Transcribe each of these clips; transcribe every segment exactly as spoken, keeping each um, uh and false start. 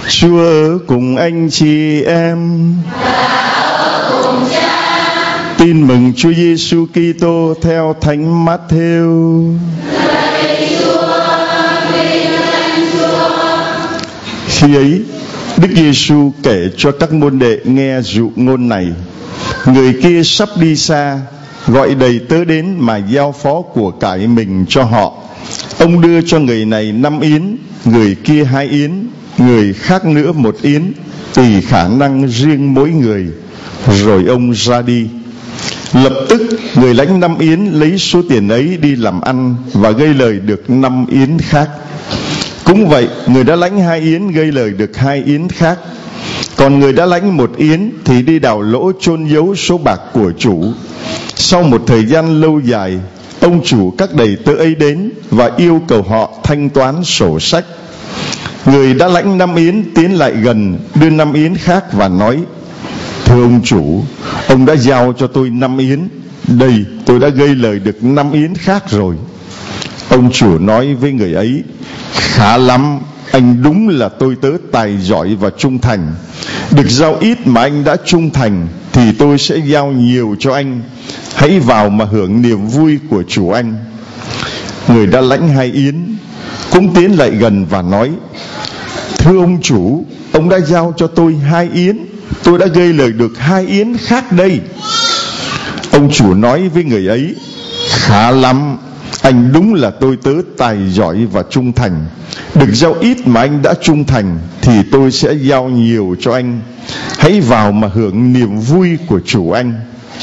Chúa ở cùng anh chị em. Tin mừng Chúa Giêsu Kitô theo Thánh Matthew. Khi ấy, Đức Giêsu kể cho các môn đệ nghe dụ ngôn này: người kia sắp đi xa, gọi đầy tớ đến mà giao phó của cải mình cho họ. Ông đưa cho người này năm yến, người kia hai yến, người khác nữa một yến, tùy khả năng riêng mỗi người. Rồi ông ra đi. Lập tức người lãnh năm yến lấy số tiền ấy đi làm ăn và gây lời được năm yến khác. Cũng vậy, người đã lãnh hai yến gây lời được hai yến khác. Còn người đã lãnh một yến thì đi đào lỗ chôn giấu số bạc của chủ. Sau một thời gian lâu dài, ông chủ các đầy tớ ấy đến và yêu cầu họ thanh toán sổ sách. Người đã lãnh năm yến tiến lại gần, đưa năm yến khác và nói: thưa ông chủ, ông đã giao cho tôi năm yến, đây tôi đã gây lời được năm yến khác rồi. Ông chủ nói với người ấy: khá lắm, anh đúng là tôi tớ tài giỏi và trung thành. Được giao ít mà anh đã trung thành thì tôi sẽ giao nhiều cho anh. Hãy vào mà hưởng niềm vui của chủ anh. Người đã lãnh hai yến cũng tiến lại gần và nói: thưa ông chủ, ông đã giao cho tôi hai yến, tôi đã gây lời được hai yến khác đây. Ông chủ nói với người ấy: khá lắm, anh đúng là tôi tớ tài giỏi và trung thành. Được giao ít mà anh đã trung thành thì tôi sẽ giao nhiều cho anh. Hãy vào mà hưởng niềm vui của chủ anh.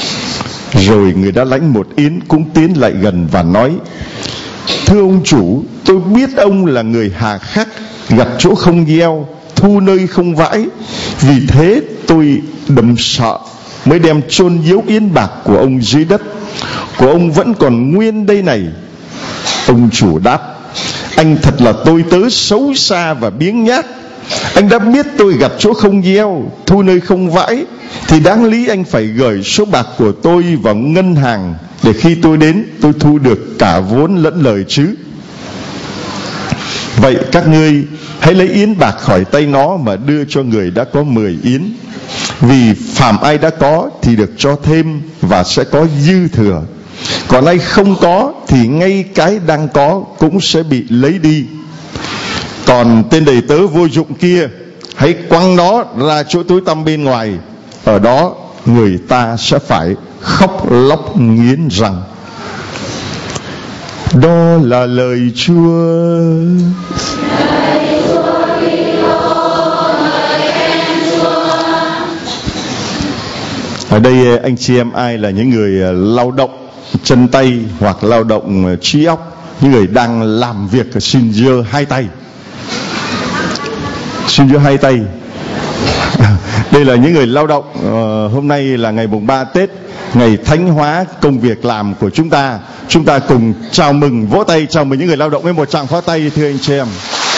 Rồi người đã lãnh một yến cũng tiến lại gần và nói: thưa ông chủ, tôi biết ông là người hà khắc, gặt chỗ không gieo, thu nơi không vãi. Vì thế tôi đầm sợ mới đem chôn giấu yến bạc của ông dưới đất. Của ông vẫn còn nguyên đây này. Ông chủ đáp: anh thật là tôi tớ xấu xa và biếng nhác. Anh đã biết tôi gặt chỗ không gieo, thu nơi không vãi, thì đáng lý anh phải gửi số bạc của tôi vào ngân hàng, để khi tôi đến tôi thu được cả vốn lẫn lời chứ. Vậy các ngươi hãy lấy yến bạc khỏi tay nó mà đưa cho người đã có mười yến. Vì phàm ai đã có thì được cho thêm và sẽ có dư thừa. Còn ai không có thì ngay cái đang có cũng sẽ bị lấy đi. Còn tên đầy tớ vô dụng kia, hãy quăng nó ra chỗ tối tăm bên ngoài. Ở đó người ta sẽ phải khóc lóc nghiến răng. Đó là lời Chúa. Ở đây anh chị em ai là những người lao động chân tay hoặc lao động trí óc, những người đang làm việc, xin giơ hai tay. Xin giơ hai tay. Đây là những người lao động. ờ, Hôm nay là ngày mùng ba Tết, ngày thánh hóa công việc làm của chúng ta. Chúng ta cùng chào mừng, vỗ tay chào mừng những người lao động với một tràng pháo tay, thưa anh chị em.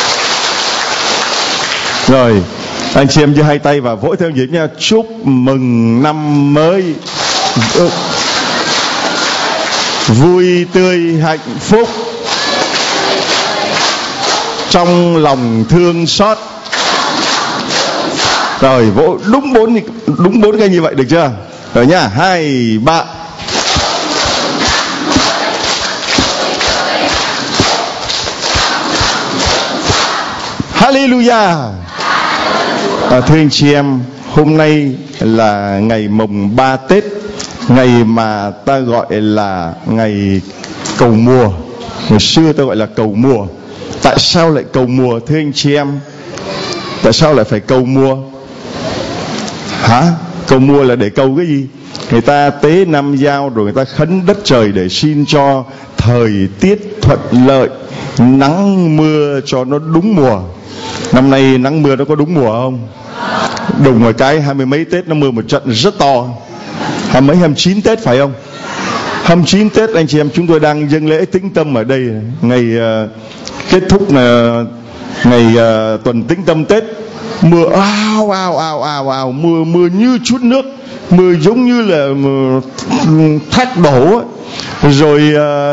Rồi, anh chị em giơ hai tay và vỗ theo nhịp nha. Chúc mừng năm mới, vui tươi hạnh phúc, trong lòng thương xót. Rồi vỗ đúng bốn đúng bốn cái như vậy được chưa? Rồi nha, hai ba. Hallelujah. À, thưa anh chị em, hôm nay là ngày mồng ba Tết, ngày mà ta gọi là ngày cầu mùa. Hồi xưa ta gọi là cầu mùa. Tại sao lại cầu mùa thưa anh chị em? Tại sao lại phải cầu mùa? Hả? Cầu mùa là để cầu cái gì? Người ta tế năm giao rồi người ta khấn đất trời để xin cho thời tiết thuận lợi, nắng mưa cho nó đúng mùa. Năm nay nắng mưa nó có đúng mùa không? Đùng một cái hai mươi mấy Tết nó mưa một trận rất to. Hai mấy hai mươi chín Tết phải không? hai mươi chín Tết anh chị em, chúng tôi đang dâng lễ tĩnh tâm ở đây. Ngày uh, kết thúc là ngày uh, tuần tĩnh tâm Tết. Mưa ao ao ao ao ao, mưa mưa như chút nước, mưa giống như là thác đổ. Rồi uh,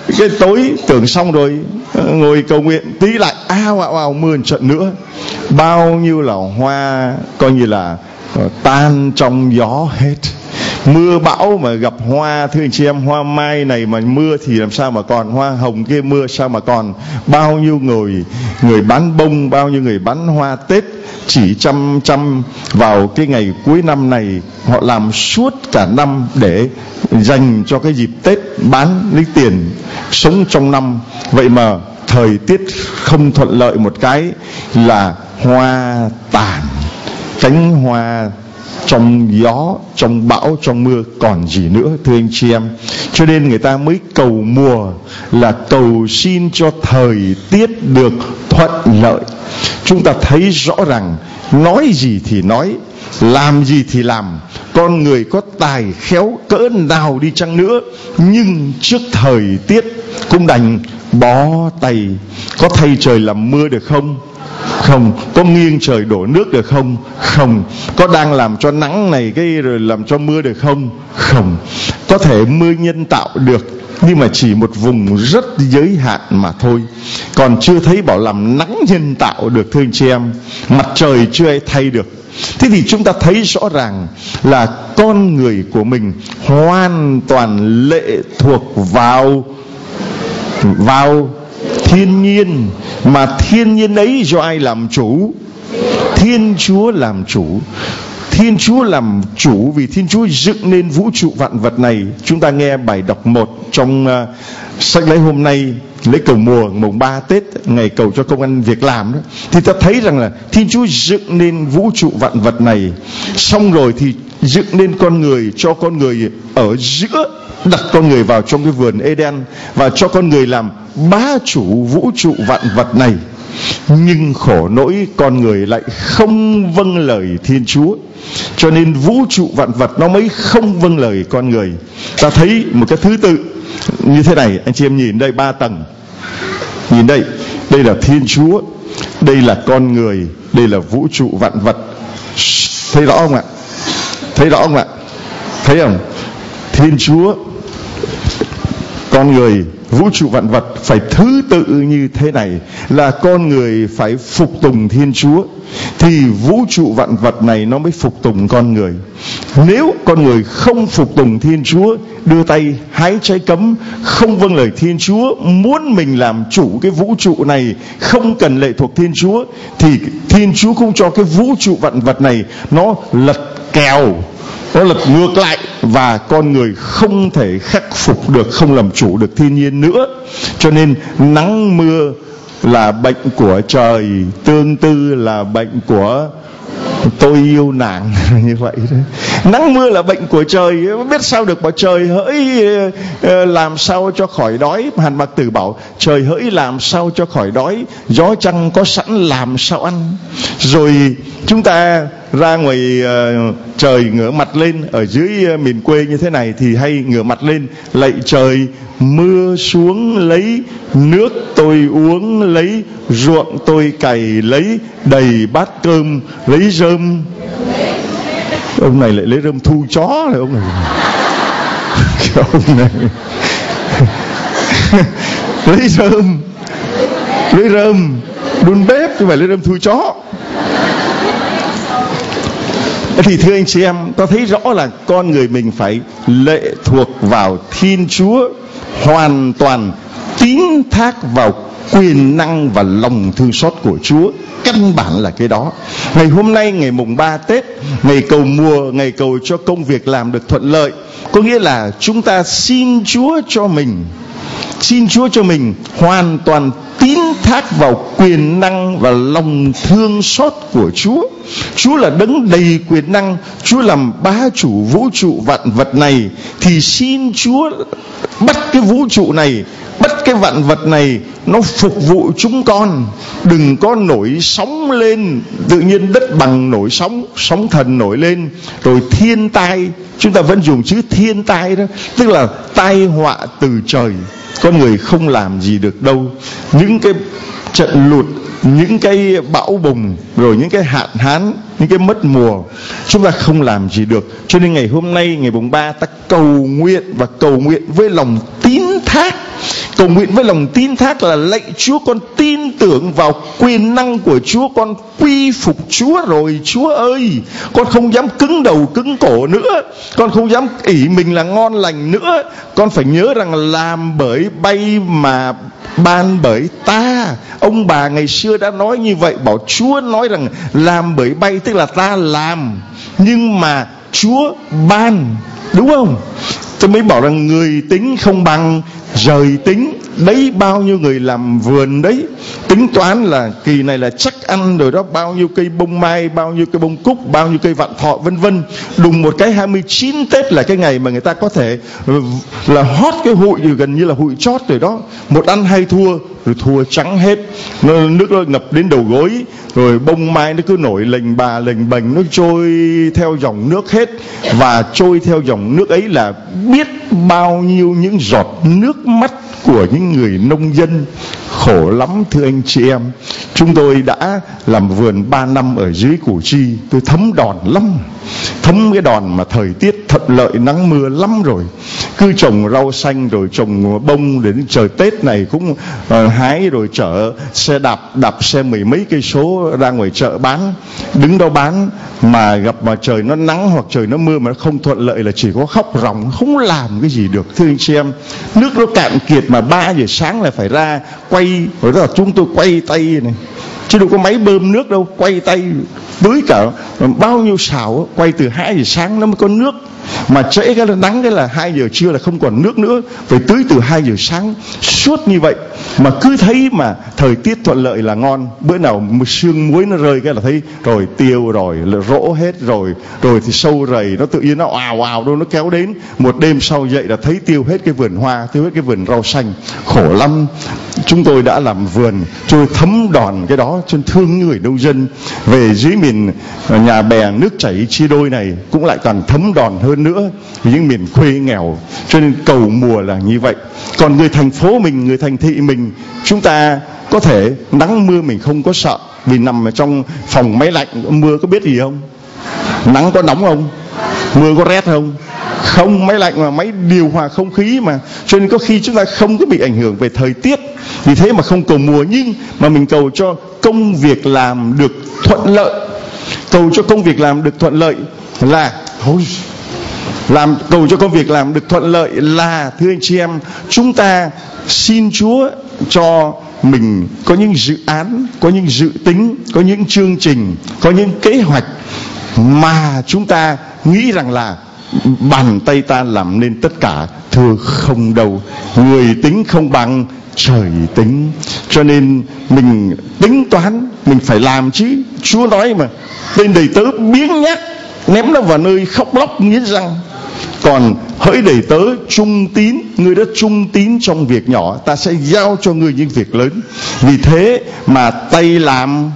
cái tối tưởng xong rồi ngồi cầu nguyện tí lại ao ao ao mưa một trận nữa, bao nhiêu là hoa coi như là tan trong gió hết. Mưa bão mà gặp hoa, thưa anh chị em, hoa mai này mà mưa thì làm sao mà còn, hoa hồng kia mưa sao mà còn. Bao nhiêu người người bán bông, bao nhiêu người bán hoa Tết chỉ chăm chăm vào cái ngày cuối năm này, họ làm suốt cả năm để dành cho cái dịp Tết bán lấy tiền sống trong năm. Vậy mà thời tiết không thuận lợi một cái là hoa tàn, cánh hoa trong gió, trong bão, trong mưa còn gì nữa, thưa anh chị em. Cho nên người ta mới cầu mùa là cầu xin cho thời tiết được thuận lợi. Chúng ta thấy rõ ràng nói gì thì nói, làm gì thì làm, con người có tài khéo cỡ nào đi chăng nữa, nhưng trước thời tiết cũng đành bó tay. Có thay trời làm mưa được không? Không. Có nghiêng trời đổ nước được không? Không. Có đang làm cho nắng này cái rồi làm cho mưa được không? Không. Có thể mưa nhân tạo được, nhưng mà chỉ một vùng rất giới hạn mà thôi. Còn chưa thấy bảo làm nắng nhân tạo được, thưa anh chị em. Mặt trời chưa ai thay được. Thế thì chúng ta thấy rõ ràng là con người của mình hoàn toàn lệ thuộc vào vào thiên nhiên. Mà thiên nhiên ấy do ai làm chủ? Thiên Chúa làm chủ. Thiên Chúa làm chủ vì Thiên Chúa dựng nên vũ trụ vạn vật này. Chúng ta nghe bài đọc một trong uh, sách lễ hôm nay, lễ cầu mùa mùng ba Tết, ngày cầu cho công ăn việc làm đó, thì ta thấy rằng là Thiên Chúa dựng nên vũ trụ vạn vật này, xong rồi thì dựng nên con người, cho con người ở giữa, đặt con người vào trong cái vườn Eden và cho con người làm bá chủ vũ trụ vạn vật này. Nhưng khổ nỗi con người lại không vâng lời Thiên Chúa, cho nên vũ trụ vạn vật nó mới không vâng lời con người. Ta thấy một cái thứ tự như thế này, anh chị em nhìn đây, ba tầng. Nhìn đây, đây là Thiên Chúa, đây là con người, đây là vũ trụ vạn vật. Thấy rõ không ạ? Thấy rõ không ạ? Thấy không? Thiên Chúa, con người, vũ trụ vạn vật phải thứ tự như thế này, là con người phải phục tùng Thiên Chúa thì vũ trụ vạn vật này nó mới phục tùng con người. Nếu con người không phục tùng Thiên Chúa, đưa tay hái trái cấm, không vâng lời Thiên Chúa, muốn mình làm chủ cái vũ trụ này, không cần lệ thuộc Thiên Chúa, thì Thiên Chúa cũng cho cái vũ trụ vạn vật này nó lật kèo, nó lật ngược lại, và con người không thể khắc phục được, không làm chủ được thiên nhiên nữa. Cho nên nắng mưa là bệnh của trời, tương tư là bệnh của tôi yêu nàng như vậy đấy. Nắng mưa là bệnh của trời, biết sao được, bảo trời hỡi làm sao cho khỏi đói. Hàn Mặc Tử bảo trời hỡi làm sao cho khỏi đói, gió chăng có sẵn làm sao ăn. Rồi chúng ta ra ngoài uh, trời ngửa mặt lên, ở dưới uh, miền quê như thế này thì hay ngửa mặt lên lạy trời mưa xuống lấy nước tôi uống, lấy ruộng tôi cày, lấy đầy bát cơm, lấy rơm. Ông này lại lấy rơm thu chó này, ông này ông này lấy rơm lấy rơm đun bếp chứ phải lấy rơm thu chó. Thì thưa anh chị em, ta thấy rõ là con người mình phải lệ thuộc vào Thiên Chúa, hoàn toàn tín thác vào quyền năng và lòng thương xót của Chúa. Căn bản là cái đó. Ngày hôm nay, ngày mùng ba Tết, ngày cầu mùa, ngày cầu cho công việc làm được thuận lợi, có nghĩa là chúng ta xin Chúa cho mình, xin Chúa cho mình hoàn toàn tín thác vào quyền năng và lòng thương xót của Chúa. Chúa là đấng đầy quyền năng, Chúa làm bá chủ vũ trụ vạn vật này, thì xin Chúa bắt cái vũ trụ này, bắt cái vạn vật này nó phục vụ chúng con. Đừng có nổi sóng lên, tự nhiên đất bằng nổi sóng, sóng thần nổi lên, rồi thiên tai, chúng ta vẫn dùng chữ thiên tai đó, tức là tai họa từ trời. Con người không làm gì được đâu. Những cái trận lụt, những cái bão bùng, rồi những cái hạn hán, những cái mất mùa, chúng ta không làm gì được. Cho nên ngày hôm nay, ngày mùng ba, ta cầu nguyện và cầu nguyện với lòng tín thác, Cầu nguyện với lòng tin thác là: lạy Chúa, con tin tưởng vào quyền năng của Chúa, con quy phục Chúa rồi Chúa ơi. Con không dám cứng đầu cứng cổ nữa, con không dám ỷ mình là ngon lành nữa. Con phải nhớ rằng làm bởi bay mà ban bởi ta. Ông bà ngày xưa đã nói như vậy, bảo Chúa nói rằng làm bởi bay tức là ta làm, nhưng mà Chúa ban, đúng không? Tôi mới bảo rằng người tính không bằng rời tính. Đấy, bao nhiêu người làm vườn đấy, tính toán là kỳ này là chắc ăn rồi đó, bao nhiêu cây bông mai, bao nhiêu cây bông cúc, bao nhiêu cây vạn thọ vân vân. Đùng một cái hai mươi chín Tết là cái ngày mà người ta có thể là hót cái hụi, gần như là hụi chót rồi đó. Một ăn hai thua, rồi thua trắng hết, nước nó ngập đến đầu gối, rồi bông mai nó cứ nổi lềnh bà lềnh bềnh, nó trôi theo dòng nước hết. Và trôi theo dòng nước ấy là biết bao nhiêu những giọt nước mắt của những người nông dân. Khổ lắm thưa anh chị em. Chúng tôi đã làm vườn ba năm ở dưới Củ Chi, tôi thấm đòn lắm. Thấm cái đòn mà thời tiết thuận lợi nắng mưa lắm rồi. Cứ trồng rau xanh rồi trồng bông, đến trời Tết này cũng uh, hái rồi chở xe đạp, đạp xe mười mấy cây số ra ngoài chợ bán. Đứng đó bán mà gặp mà trời nó nắng hoặc trời nó mưa mà nó không thuận lợi là chỉ có khóc ròng, không làm cái gì được thưa anh chị em. Nước nó cạn kiệt mà ba giờ sáng là phải ra quay, rồi đó là chúng tôi quay tay này, chứ đâu có máy bơm nước đâu, quay tay tưới cả bao nhiêu xào, quay từ hai giờ sáng nó mới có nước. Mà trễ cái là nắng cái là hai giờ trưa là không còn nước nữa, phải tưới từ hai giờ sáng suốt như vậy. Mà cứ thấy mà thời tiết thuận lợi là ngon, bữa nào một sương muối nó rơi cái là thấy rồi tiêu rồi, là rỗ hết rồi, rồi thì sâu rầy nó tự nhiên nó ào ào đâu nó kéo đến. Một đêm sau dậy là thấy tiêu hết cái vườn hoa, tiêu hết cái vườn rau xanh. Khổ lắm. Chúng tôi đã làm vườn, tôi thấm đòn cái đó, cho thương người nông dân. Về dưới miền nhà bè nước chảy chia đôi này cũng lại càng thấm đòn hơn nữa, những miền quê nghèo. Cho nên cầu mùa là như vậy. Còn người thành phố mình, người thành thị mình, chúng ta có thể nắng mưa mình không có sợ, vì nằm ở trong phòng máy lạnh. Mưa có biết gì không? Nắng có nóng không? Mưa có rét không? Không, máy lạnh mà, máy điều hòa không khí mà. Cho nên có khi chúng ta không có bị ảnh hưởng về thời tiết. Vì thế mà không cầu mùa, nhưng mà mình cầu cho công việc làm được thuận lợi. Cầu cho công việc làm được thuận lợi là làm cầu cho công việc làm được thuận lợi là thưa anh chị em, chúng ta xin Chúa cho mình có những dự án, có những dự tính, có những chương trình, có những kế hoạch mà chúng ta nghĩ rằng là bàn tay ta làm nên tất cả. Thưa không đâu, người tính không bằng trời tính. Cho nên mình tính toán, mình phải làm chứ. Chúa nói mà, tên đầy tớ biếng nhác ném nó vào nơi khóc lóc nghiến răng. Còn hỡi đầy tớ trung tín, ngươi đã trung tín trong việc nhỏ, ta sẽ giao cho ngươi những việc lớn. Vì thế mà tay làm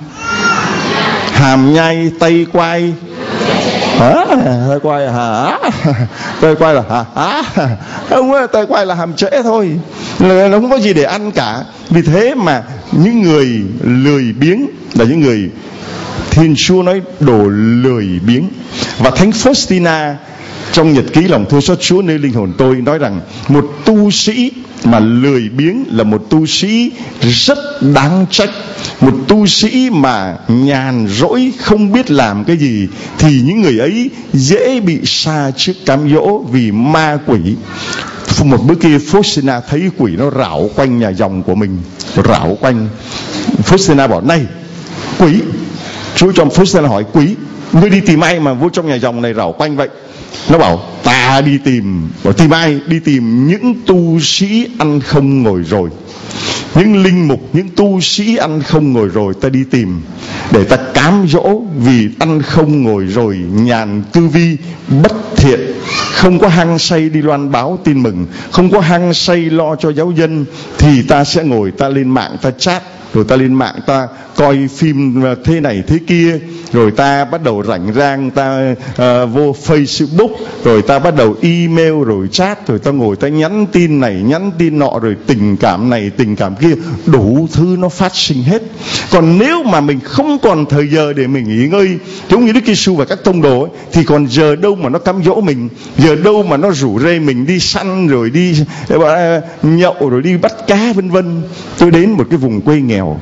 hàm nhai, tay quay hả? Tay quay hả? Tay quay là hả? Không, tay quay là hàm trễ thôi, nó không có gì để ăn cả. Vì thế mà những người lười biếng là những người Thiên Chúa nói đồ lười biếng. Và Thánh Faustina trong nhật ký lòng thương xót Chúa nơi linh hồn tôi nói rằng một tu sĩ mà lười biếng là một tu sĩ rất đáng trách. Một tu sĩ mà nhàn rỗi không biết làm cái gì thì những người ấy dễ bị sa trước cám dỗ vì ma quỷ. Một bữa kia Faustina thấy quỷ nó rảo quanh nhà dòng của mình, rảo quanh. Faustina bảo này quỷ, Chúa cho Faustina hỏi quỷ, ngươi đi tìm ai mà vô trong nhà dòng này rảo quanh vậy? Nó bảo ta đi tìm. Bảo tìm ai? Đi tìm những tu sĩ ăn không ngồi rồi, những linh mục, những tu sĩ ăn không ngồi rồi ta đi tìm để ta cám dỗ. Vì ăn không ngồi rồi nhàn cư vi bất thiện, không có hăng say đi loan báo tin mừng, không có hăng say lo cho giáo dân, thì ta sẽ ngồi ta lên mạng ta chat rồi ta lên mạng ta coi phim thế này thế kia, rồi ta bắt đầu rảnh rang ta uh, vô Facebook, rồi ta bắt đầu email rồi chat, rồi ta ngồi ta nhắn tin này nhắn tin nọ, rồi tình cảm này tình cảm kia, đủ thứ nó phát sinh hết. Còn nếu mà mình không còn thời giờ để mình nghỉ ngơi, giống như Đức Giêsu và các tông đồ ấy, thì còn giờ đâu mà nó cám dỗ mình, giờ đâu mà nó rủ rê mình đi săn rồi đi uh, nhậu rồi đi bắt cá vân vân. Tôi đến một cái vùng quê nghèo,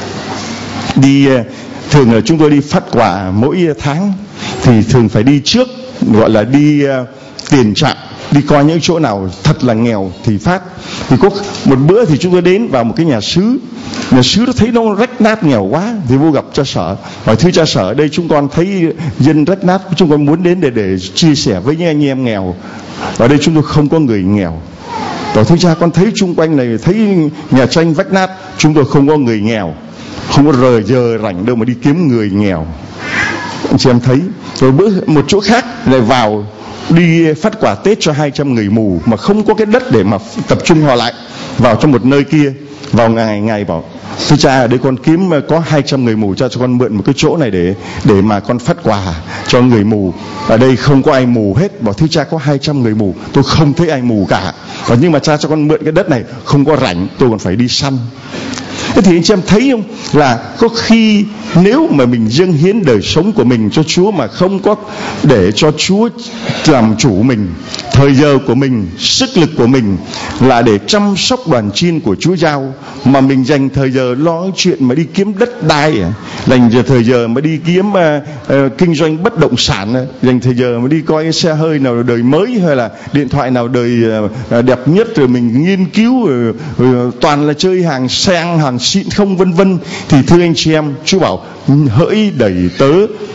đi thường là chúng tôi đi phát quà mỗi tháng, thì thường phải đi trước, gọi là đi uh, tiền trạm, đi coi những chỗ nào thật là nghèo thì phát. Thì có một bữa thì chúng tôi đến vào một cái nhà xứ, nhà xứ nó thấy nó rách nát nghèo quá, thì vô gặp cha sở, hỏi thưa cha sở, ở đây chúng con thấy dân rách nát, chúng con muốn đến để để chia sẻ với những anh em nghèo, ở đây chúng tôi không có người nghèo. Bảo thưa cha, con thấy chung quanh này thấy nhà tranh vách nát, chúng tôi không có người nghèo, không có rời giờ rảnh đâu mà đi kiếm người nghèo. Anh chị em thấy. Rồi bữa một chỗ khác lại vào đi phát quà Tết cho hai trăm người mù mà không có cái đất để mà tập trung họ lại, vào trong một nơi kia, vào ngày ngày bảo thưa cha, ở đây con kiếm có hai trăm người mù, cha cho con mượn một cái chỗ này để để mà con phát quà cho người mù. Ở đây không có ai mù hết. Bảo thưa cha, có hai trăm người mù, tôi không thấy ai mù cả. Và nhưng mà cha cho con mượn cái đất này, không có rảnh, tôi còn phải đi săn. Thế thì anh chị em thấy không, là có khi nếu mà mình dâng hiến đời sống của mình cho Chúa mà không có để cho Chúa làm chủ mình, thời giờ của mình, sức lực của mình là để chăm sóc đoàn chiên của Chúa giao, mà mình dành thời giờ lo chuyện mà đi kiếm đất đai, dành thời giờ mà đi kiếm uh, uh, kinh doanh bất động sản, dành thời giờ mà đi coi cái xe hơi nào đời mới hay là điện thoại nào đời uh, đẹp nhất, rồi mình nghiên cứu, rồi, rồi toàn là chơi hàng sang hàng xịn không vân vân, thì thưa anh chị em, Chúa bảo hỡi đầy tớ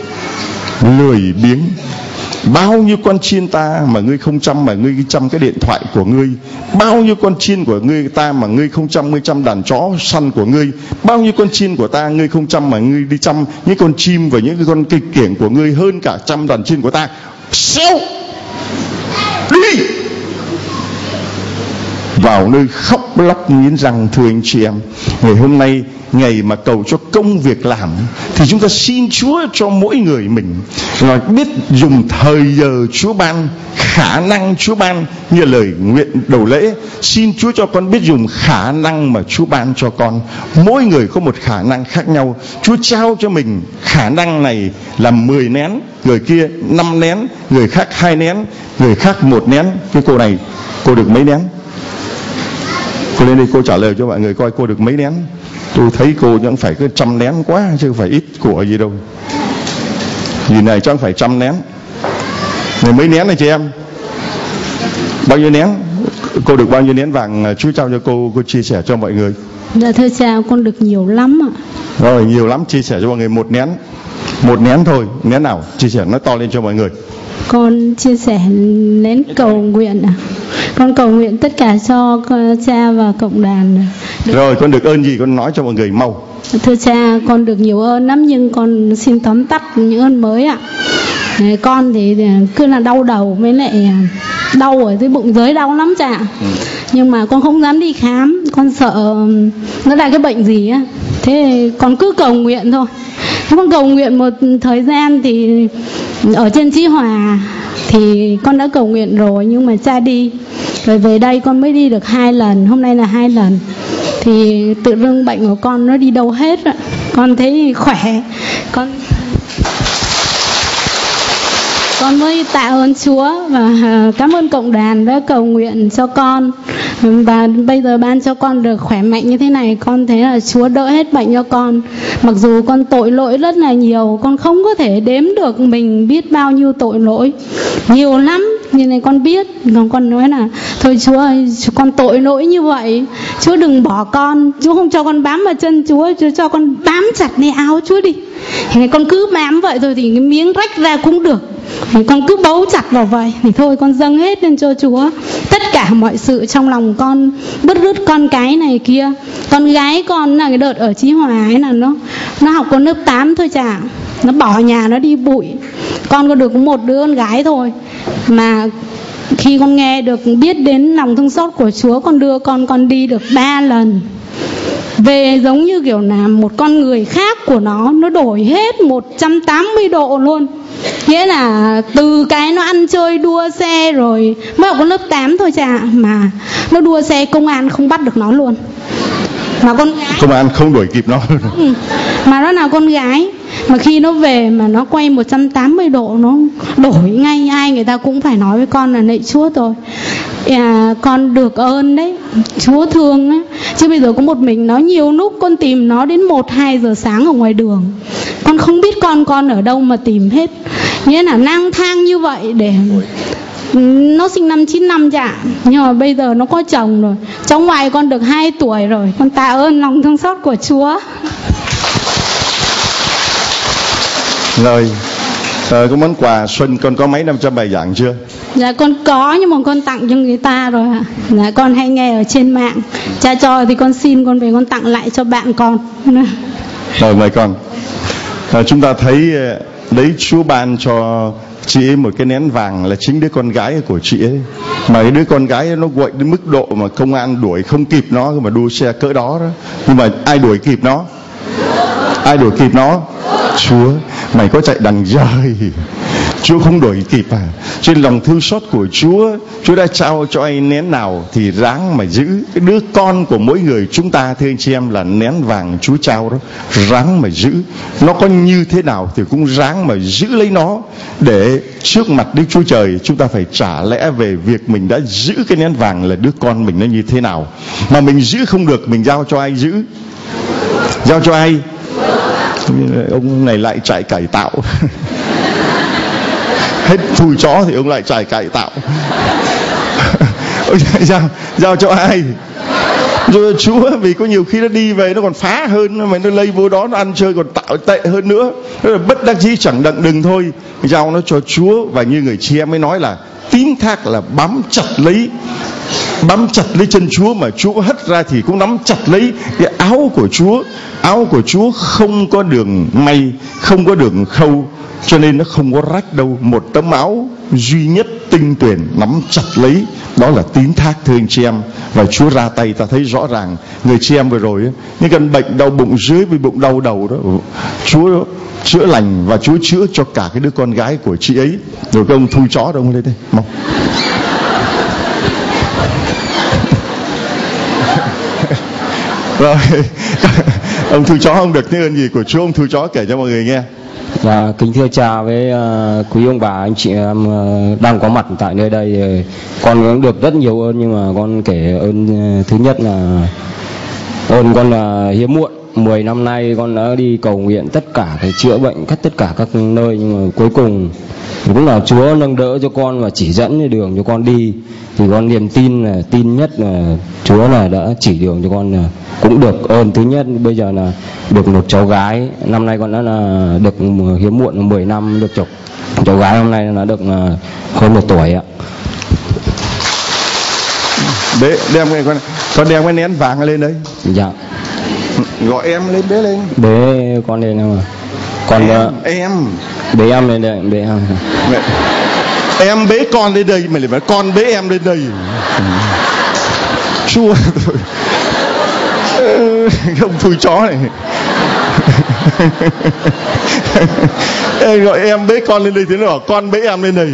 lười biếng, bao nhiêu con chiên ta mà ngươi không chăm, mà ngươi chăm cái điện thoại của ngươi, bao nhiêu con chiên của ngươi ta mà ngươi không chăm, ngươi chăm đàn chó săn của ngươi, bao nhiêu con chiên của ta ngươi không chăm mà ngươi đi chăm những con chim và những cái con cây kiểng của ngươi hơn cả trăm đàn chiên của ta. Xéo đi vào nơi khóc lóc nghiến răng. Thưa anh chị em, ngày hôm nay ngày mà cầu cho công việc làm, thì chúng ta xin Chúa cho mỗi người mình là biết dùng thời giờ Chúa ban, khả năng Chúa ban, như lời nguyện đầu lễ, xin Chúa cho con biết dùng khả năng mà Chúa ban cho con. Mỗi người có một khả năng khác nhau. Chúa trao cho mình khả năng này là mười nén, người kia năm nén, người khác hai nén, người khác một nén. Cái cô này, cô được mấy nén? Cô lên đây cô trả lời cho mọi người coi cô được mấy nén. Tôi thấy cô chẳng phải cứ trăm nén quá, chứ không phải ít của gì đâu. Vì này chắc phải trăm nén. Này mấy nén này chị em? Bao nhiêu nén? Cô được bao nhiêu nén vàng Chúa trao cho cô, cô chia sẻ cho mọi người? Dạ thưa cha, con được nhiều lắm ạ. Rồi, nhiều lắm, chia sẻ cho mọi người một nén. Một nén thôi, nén nào? Chia sẻ nói to lên cho mọi người. Con chia sẻ nén cầu nguyện ạ. Con cầu nguyện tất cả cho cha và cộng đoàn. Được. Rồi, con được ơn gì con nói cho mọi người mau. Thưa cha, con được nhiều ơn lắm, nhưng con xin tóm tắt những ơn mới ạ. Con thì cứ là đau đầu, với lại đau ở dưới bụng dưới đau lắm cha. Ừ. Nhưng mà con không dám đi khám, con sợ nó là cái bệnh gì á. Thế con cứ cầu nguyện thôi. Thế con cầu nguyện một thời gian thì ở trên Chí Hòa thì con đã cầu nguyện rồi, nhưng mà cha đi rồi về đây con mới đi được hai lần, hôm nay là hai lần, thì tự dưng bệnh của con nó đi đâu hết rồi. Con thấy khỏe, con con mới tạ ơn Chúa và cảm ơn cộng đoàn đã cầu nguyện cho con, và bây giờ ban cho con được khỏe mạnh như thế này. Con thấy là Chúa đỡ hết bệnh cho con. Mặc dù con tội lỗi rất là nhiều, con không có thể đếm được mình biết bao nhiêu tội lỗi, nhiều lắm. Như này con biết, còn con nói là thôi Chúa ơi, con tội lỗi như vậy, Chúa đừng bỏ con, Chúa không cho con bám vào chân Chúa, Chúa cho con bám chặt lấy áo Chúa đi. Thì con cứ bám vậy thôi thì cái miếng rách ra cũng được, thì con cứ bấu chặt vào vậy. Thì thôi con dâng hết lên cho Chúa, tất cả mọi sự trong lòng con, bứt rứt con cái này kia. Con gái con là cái đợt ở Chí Hòa ấy là nó nó học con lớp tám thôi chả, nó bỏ nhà nó đi bụi. Con có được một đứa con gái thôi, mà khi con nghe được biết đến lòng thương xót của Chúa, con đưa con con đi được ba lần. về giống như kiểu là một con người khác của nó, nó đổi hết một trăm tám mươi độ luôn. Nghĩa là từ cái nó ăn chơi đua xe rồi, mới học có lớp tám thôi chả, mà nó đua xe công an không bắt được nó luôn. Mà con gái, công an không đuổi kịp nó. Ừ, mà nó là con gái, mà khi nó về mà nó quay một trăm tám mươi độ, nó đổi ngay, ai người ta cũng phải nói với con là lạy Chúa rồi. À, con được ơn đấy, Chúa thương ấy. Chứ bây giờ có một mình nó, nhiều lúc con tìm nó đến một hai giờ sáng ở ngoài đường, con không biết con con ở đâu mà tìm hết. Nghĩa là lang thang như vậy để nó sinh năm chín năm chả, nhưng mà bây giờ nó có chồng rồi, cháu ngoại con được hai tuổi rồi. Con tạ ơn lòng thương xót của Chúa. Rồi, ờ, có món quà xuân con có mấy năm trăm bài giảng chưa? Dạ con có, nhưng mà con tặng cho người ta rồi ạ. Dạ con hay nghe ở trên mạng, cha cho thì con xin, con về con tặng lại cho bạn con. Rồi mời con. À, chúng ta thấy đấy, Chúa ban cho chị ấy một cái nén vàng là chính đứa con gái của chị ấy. Mà cái đứa con gái ấy, nó quậy đến mức độ mà công an đuổi không kịp nó, mà đua xe cỡ đó đó. Nhưng mà ai đuổi kịp nó? Ai đuổi kịp nó? Chúa. Mày có chạy đằng trời, Chúa không đuổi kịp à? Trên lòng thương xót của Chúa, Chúa đã trao cho anh nén nào thì ráng mà giữ. Cái đứa con của mỗi người chúng ta, thưa anh chị em, là nén vàng Chúa trao đó, ráng mà giữ. Nó có như thế nào thì cũng ráng mà giữ lấy nó, để trước mặt Đức Chúa Trời chúng ta phải trả lẽ về việc mình đã giữ cái nén vàng là đứa con mình nó như thế nào. Mà mình giữ không được, mình giao cho ai giữ? Giao cho ai? Ông này lại chạy cải tạo. Hết thui chó thì ông lại chạy cải tạo. giao, giao cho ai? Rồi Chúa, vì có nhiều khi nó đi về nó còn phá hơn, mà nó lây vô đó nó ăn chơi còn tạo tệ hơn nữa. Đó là bất đắc dĩ chẳng đặng đừng thôi, giao nó cho Chúa. Và như người chị em mới nói là tín thác là bám chặt lấy, bám chặt lấy chân Chúa, mà Chúa hất ra thì cũng nắm chặt lấy cái áo của Chúa. Áo của Chúa không có đường may, không có đường khâu, cho nên nó không có rách đâu. Một tấm áo duy nhất tinh tuyển nắm chặt lấy, đó là tín thác, thưa anh chị em. Và Chúa ra tay, ta thấy rõ ràng. Người chị em vừa rồi ấy, những căn bệnh đau bụng dưới với bụng đau đầu đó, Chúa chữa lành, và Chúa chữa cho cả cái đứa con gái của chị ấy. Rồi cái ông thui chó đâu, ông lên đây mong. Rồi ông thui chó, ông được những ơn gì của Chúa, ông thui chó kể cho mọi người nghe. Dạ, kính thưa cha với uh, quý ông bà anh chị em uh, đang có mặt tại nơi đây, con cũng được rất nhiều ơn, nhưng mà con kể ơn uh, thứ nhất là ơn con là hiếm muộn. Mười năm nay con đã đi cầu nguyện tất cả cái chữa bệnh khắp tất cả các nơi, nhưng mà cuối cùng cũng là Chúa nâng đỡ cho con và chỉ dẫn cái đường cho con đi. Thì con niềm tin là tin nhất là Chúa là đã chỉ đường cho con, là cũng được ơn thứ nhất. Bây giờ là được một cháu gái, năm nay con đã là được hiếm muộn là mười năm được cháu cháu gái, hôm nay nó được hơn một tuổi ạ. Bế đem cái con con đem cái nén vàng lên đây. Dạ. Gọi em lên, bế lên. Bế con lên nào mà. Con em, em. Bế em lên đây, bế em. Mẹ. Em bế con lên đây, mày lại bảo con bế em lên đây. Chua rồi. Ông thui chó này. Ê, gọi em bế con lên đây thì nó bảo con bế em lên đây.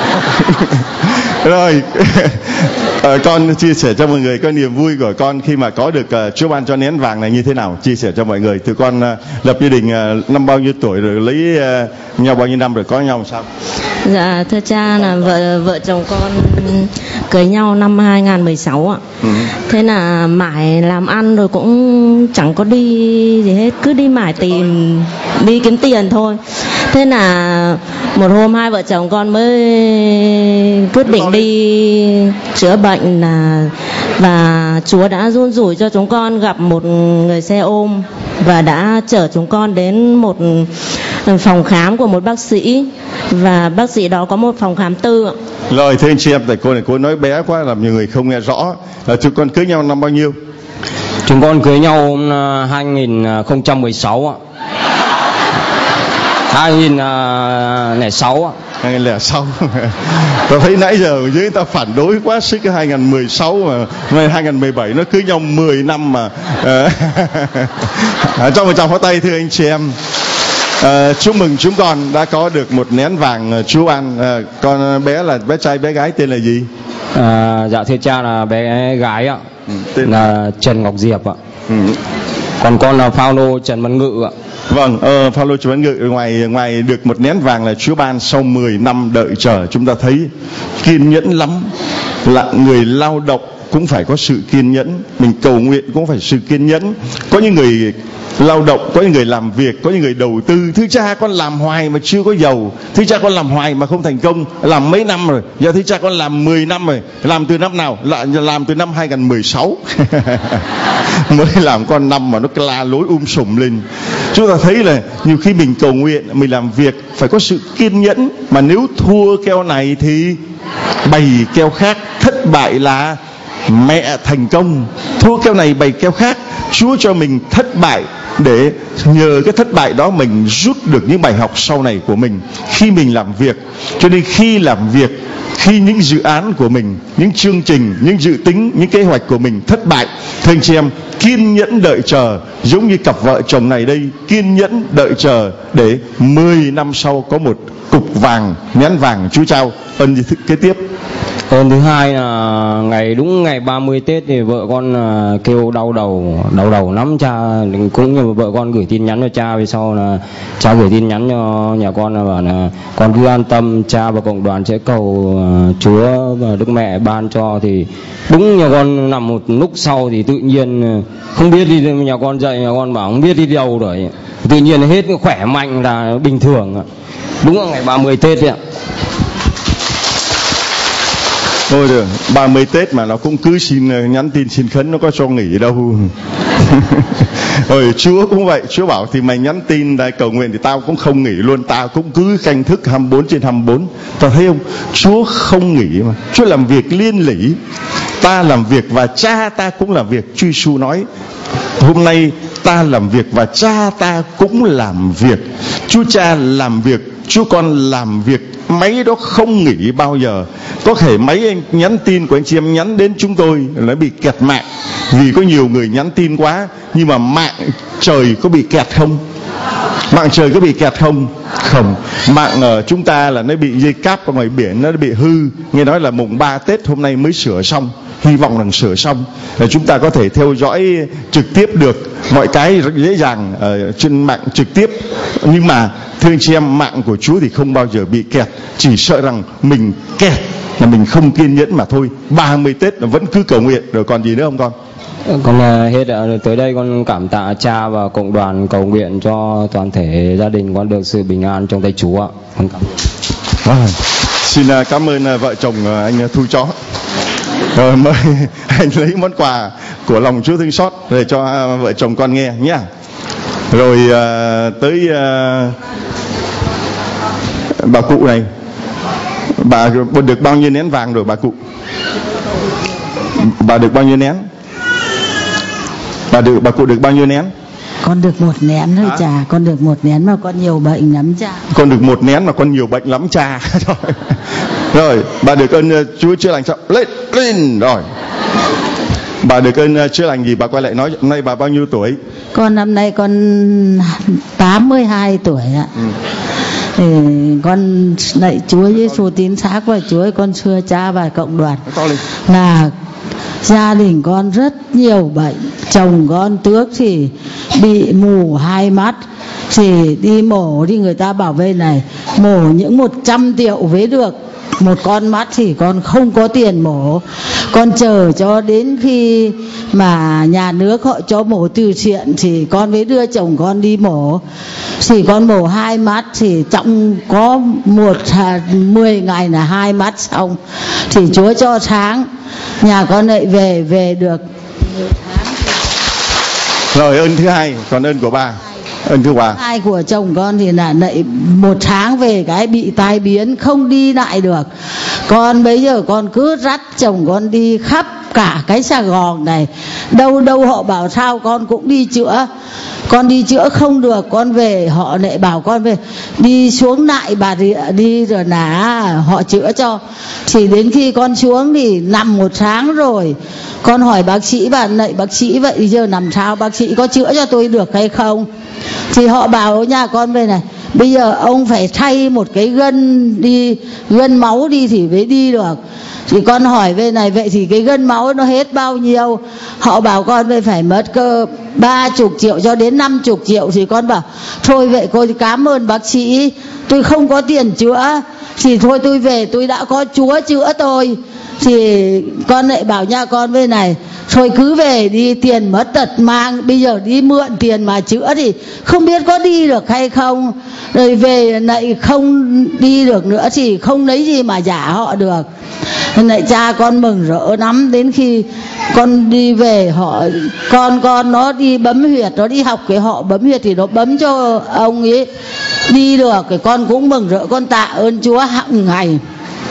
Rồi. À, con chia sẻ cho mọi người cái niềm vui của con khi mà có được uh, Chúa ban cho nén vàng này như thế nào, chia sẻ cho mọi người. Từ con uh, lập gia đình uh, năm bao nhiêu tuổi rồi, lấy uh, nhau bao nhiêu năm rồi, có nhau làm sao? Dạ thưa cha, là vợ vợ chồng con cưới nhau năm hai không một sáu ạ. Ừ. Thế là mãi làm ăn rồi cũng chẳng có đi gì hết, cứ đi mãi tìm đi kiếm tiền thôi. Thế là một hôm hai vợ chồng con mới quyết định đi chữa bệnh, là và Chúa đã run rủi cho chúng con gặp một người xe ôm và đã chở chúng con đến một phòng khám của một bác sĩ, và bác sĩ đó có một phòng khám tư ạ. Rồi thưa anh chị em, tại cô này cô nói bé quá làm nhiều người không nghe rõ. Là chúng con cưới nhau năm bao nhiêu? Chúng con cưới nhau hai không một sáu ạ. hai không không sáu ạ. hai nghìn lẻ sáu. Tôi thấy nãy giờ ở dưới ta phản đối quá sức cái hai nghìn mười sáu mà hai nghìn mười bảy nó cứ nhau mười năm mà. Trong một tràng pháo tay thưa anh chị em. À, chúc mừng chúng con đã có được một nén vàng chú ăn. À, con bé là bé trai bé gái tên là gì? À, dạ thưa cha là bé gái ạ. Ừ, tên là Trần Ngọc Diệp ạ. Ừ. Còn con là Phaolô Trần Văn Ngự ạ. Vâng, uh, Phaolô Trần Văn Ngự ngoài ngoài được một nén vàng là Chúa ban sau mười năm đợi chờ, chúng ta thấy kiên nhẫn lắm. Là người lao động cũng phải có sự kiên nhẫn, mình cầu nguyện cũng phải sự kiên nhẫn. Có những người lao động, có những người làm việc, có những người đầu tư. Thưa cha con làm hoài mà chưa có giàu. Thưa cha con làm hoài mà không thành công. Làm mấy năm rồi? Giờ thưa cha con làm mười năm rồi. Làm từ năm nào? Là làm từ năm hai nghìn mười sáu. Mới làm con năm mà nó la lối um sùm lên. Chúng ta thấy là nhiều khi mình cầu nguyện, mình làm việc phải có sự kiên nhẫn. Mà nếu thua keo này thì bày keo khác. Thất bại là mẹ thành công. Thua keo này bày keo khác. Chúa cho mình thất bại để nhờ cái thất bại đó mình rút được những bài học sau này của mình khi mình làm việc. Cho nên khi làm việc, khi những dự án của mình, những chương trình, những dự tính, những kế hoạch của mình thất bại, thưa anh chị em, kiên nhẫn đợi chờ, giống như cặp vợ chồng này đây, kiên nhẫn đợi chờ để mười năm sau có một cục vàng, nén vàng Chúa trao. Ân gì kế tiếp? Ơn thứ hai là ngày đúng ngày ba mươi Tết thì vợ con kêu đau đầu, đau đầu lắm cha. Cũng như vợ con gửi tin nhắn cho cha, về sau là cha gửi tin nhắn cho nhà con là bảo là con cứ an tâm, cha và cộng đoàn sẽ cầu Chúa và Đức Mẹ ban cho. Thì đúng nhà con nằm một lúc sau thì tự nhiên không biết đi, nhà con dậy nhà con bảo không biết đi đâu rồi, tự nhiên hết khỏe mạnh là bình thường. Đúng là ngày ba mươi Tết đấy ạ. Thôi được, ba mươi Tết mà nó cũng cứ xin nhắn tin xin khấn, nó có cho nghỉ đâu. Rồi Chúa cũng vậy, Chúa bảo thì mày nhắn tin đây cầu nguyện thì tao cũng không nghỉ luôn, tao cũng cứ canh thức hai mươi bốn trên hai mươi bốn. Tao thấy không? Chúa không nghỉ mà, Chúa làm việc liên lỉ. Ta làm việc và cha ta cũng làm việc. Chúa Giêsu nói hôm nay ta làm việc và cha ta cũng làm việc. Chúa Cha làm việc, Chúa Con làm việc. Máy đó không nghỉ bao giờ. Có thể máy anh nhắn tin của anh chị em nhắn đến chúng tôi nó bị kẹt mạng vì có nhiều người nhắn tin quá. Nhưng mà mạng trời có bị kẹt không? Mạng trời có bị kẹt không? Không. Mạng ở chúng ta là nó bị dây cáp ở ngoài biển, nó bị hư. Nghe nói là mùng ba Tết hôm nay mới sửa xong. Hy vọng rằng sửa xong là chúng ta có thể theo dõi trực tiếp được mọi cái rất dễ dàng ở trên mạng trực tiếp. Nhưng mà thưa anh chị em, mạng của Chúa thì không bao giờ bị kẹt. Chỉ sợ rằng mình kẹt là mình không kiên nhẫn mà thôi. ba mươi Tết là vẫn cứ cầu nguyện. Rồi còn gì nữa không con? Con hết ạ. Tới đây con cảm tạ cha và cộng đoàn cầu nguyện cho toàn thể gia đình con được sự bình an trong tay Chúa ạ. Con cảm ơn. À, xin cảm ơn vợ chồng anh Thu Chó. Rồi mời anh lấy món quà của lòng Chúa thương xót để cho vợ chồng con nghe nhé. Rồi à, tới à, bà cụ này, bà được bao nhiêu nén vàng rồi bà cụ? Bà được bao nhiêu nén? Bà được bà cụ được bao nhiêu nén? Con được một nén thôi cha, con được một nén mà con nhiều bệnh lắm cha. Con được một nén mà con nhiều bệnh lắm cha. Rồi, bà được ơn Chúa chữa lành sao? Lên, lên rồi. Bà được ơn chữa lành gì? Bà quay lại nói hôm nay bà bao nhiêu tuổi? Con năm nay con tám mươi hai tuổi ạ. Ừ. Thì con lạy Chúa Giêsu tín xác và Chúa ơi, con xưa cha và cộng đoàn là gia đình con rất nhiều bệnh. Chồng con trước thì bị mù hai mắt, thì đi mổ thì người ta bảo vệ này mổ những một trăm triệu với được một con mắt, thì con không có tiền mổ. Con chờ cho đến khi mà nhà nước họ cho mổ từ thiện thì con mới đưa chồng con đi mổ. Thì con mổ hai mắt thì trong có một mười ngày là hai mắt xong. Thì Chúa cho sáng nhà con lại về về được nhiều tháng. Rồi ơn thứ hai, còn ơn của bà. Ơn thứ ba. Hai của chồng con thì là lại một tháng về cái bị tai biến không đi lại được. Con bây giờ con cứ dắt chồng con đi khắp cả cái Sài Gòn này, đâu đâu họ bảo sao con cũng đi chữa, con đi chữa không được, con về họ lại bảo con về đi xuống lại Bà Rịa đi rồi là họ chữa cho. Thì đến khi con xuống thì nằm một tháng rồi, con hỏi bác sĩ, bà lại bác sĩ vậy giờ làm sao, bác sĩ có chữa cho tôi được hay không? Thì họ bảo nhà con về này, bây giờ ông phải thay một cái gân đi, gân máu đi thì mới đi được. Thì con hỏi về này, vậy thì cái gân máu nó hết bao nhiêu? Họ bảo con về phải mất cơ ba chục triệu cho đến năm chục triệu. Thì con bảo thôi vậy cô cảm ơn bác sĩ, tôi không có tiền chữa, thì thôi tôi về, tôi đã có Chúa chữa tôi. Thì con lại bảo nha con về này, thôi cứ về đi, tiền mất tật mang, bây giờ đi mượn tiền mà chữa thì không biết có đi được hay không, rồi về lại không đi được nữa thì không lấy gì mà giả họ được. Lại cha con mừng rỡ lắm. Đến khi con đi về, họ con con nó đi bấm huyệt, nó đi học cái họ bấm huyệt thì nó bấm cho ông ấy đi được. Cái con cũng mừng rỡ, con tạ ơn Chúa hàng ngày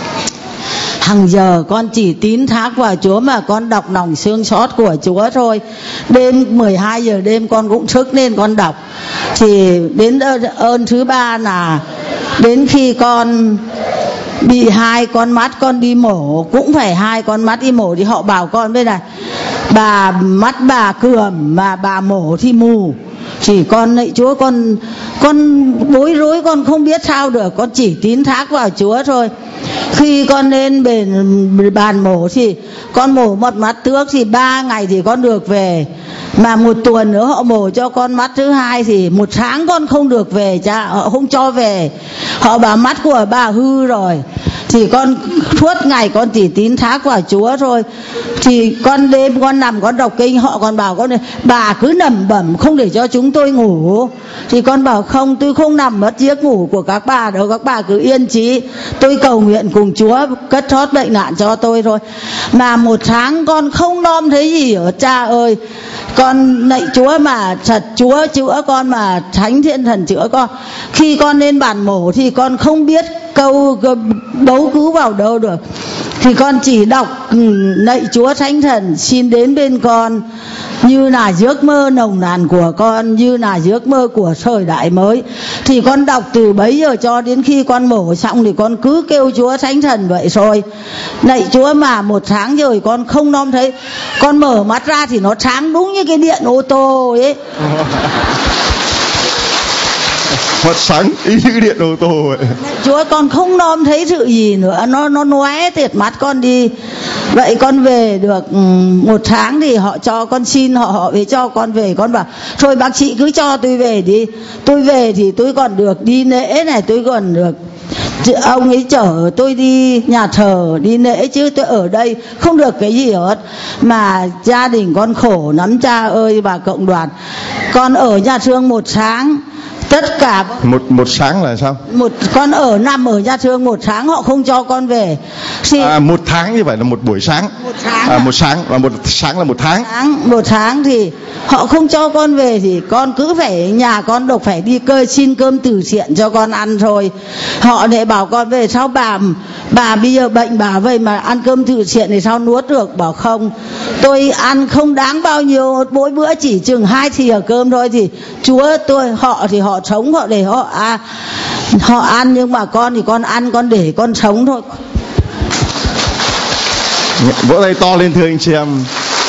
hàng giờ. Con chỉ tín thác vào Chúa mà con đọc lòng xương xót của Chúa thôi. Đêm mười hai giờ đêm con cũng thức lên con đọc. Thì đến ơn thứ ba là đến khi con bị hai con mắt, con đi mổ cũng phải hai con mắt đi mổ, thì họ bảo con bên này, bà mắt bà cườm mà bà mổ thì mù. Thì con lạy Chúa, con con bối rối, con không biết sao được, con chỉ tín thác vào Chúa thôi. Khi con lên bên bàn mổ thì con mổ một mắt trước thì ba ngày thì con được về, mà một tuần nữa họ mổ cho con mắt thứ hai thì một tháng con không được về, cha họ không cho về, họ bảo mắt của bà hư rồi. Thì con suốt ngày con chỉ tín thác vào Chúa thôi. Thì con đêm con nằm con đọc kinh, họ còn bảo con bà cứ nằm bẩm không để cho chúng tôi ngủ. Thì con bảo không, tôi không nằm mất giấc ngủ của các bà đâu, các bà cứ yên trí, tôi cầu nguyện cùng Chúa cất thoát bệnh nạn cho tôi thôi. Mà một tháng con không nom thấy gì ở cha ơi. Con lạy Chúa mà thật Chúa chữa con, mà Thánh Thiên Thần chữa con. Khi con lên bàn mổ thì con không biết câu đấu cứu vào đâu được, thì con chỉ đọc lạy Chúa Thánh Thần xin đến bên con, như là giấc mơ nồng nàn của con, như là giấc mơ của thời đại mới. Thì con đọc từ bấy giờ cho đến khi con mổ xong thì con cứ kêu Chúa Thánh Thần vậy rồi. Lạy Chúa mà một tháng rồi con không nom thấy, con mở mắt ra thì nó sáng đúng như cái điện ô tô ấy. Mắt sáng y như điện ô tô vậy. Chúa con không nom thấy sự gì nữa, nó nó lóe tiệt mắt con đi. Vậy con về được một tháng thì họ cho con xin họ họ về cho con về. Con bảo thôi bác sĩ cứ cho tôi về đi. Tôi về thì tôi còn được đi lễ này, tôi còn được ông ấy chở tôi đi nhà thờ đi lễ, chứ tôi ở đây không được cái gì hết. Mà gia đình con khổ lắm cha ơi bà cộng đoàn. Con ở nhà thương một tháng, tất cả một một sáng là sao? Một con ở nằm ở nhà thương một tháng họ không cho con về. Thì à, một tháng như vậy là một buổi sáng. Một tháng. À, một sáng và một sáng là một tháng. tháng. Một tháng thì họ không cho con về thì con cứ phải nhà con độc phải đi cơ xin cơm từ thiện cho con ăn thôi. Họ lại bảo con về sao bà bà bây giờ bệnh bà vậy mà ăn cơm từ thiện thì sao nuốt được? Bảo không, tôi ăn không đáng bao nhiêu, mỗi bữa chỉ chừng hai thìa cơm thôi. Thì Chúa tôi họ thì họ sống họ để họ à, họ ăn, nhưng mà con thì con ăn con để con sống thôi. Vỗ tay to lên thưa anh chị em.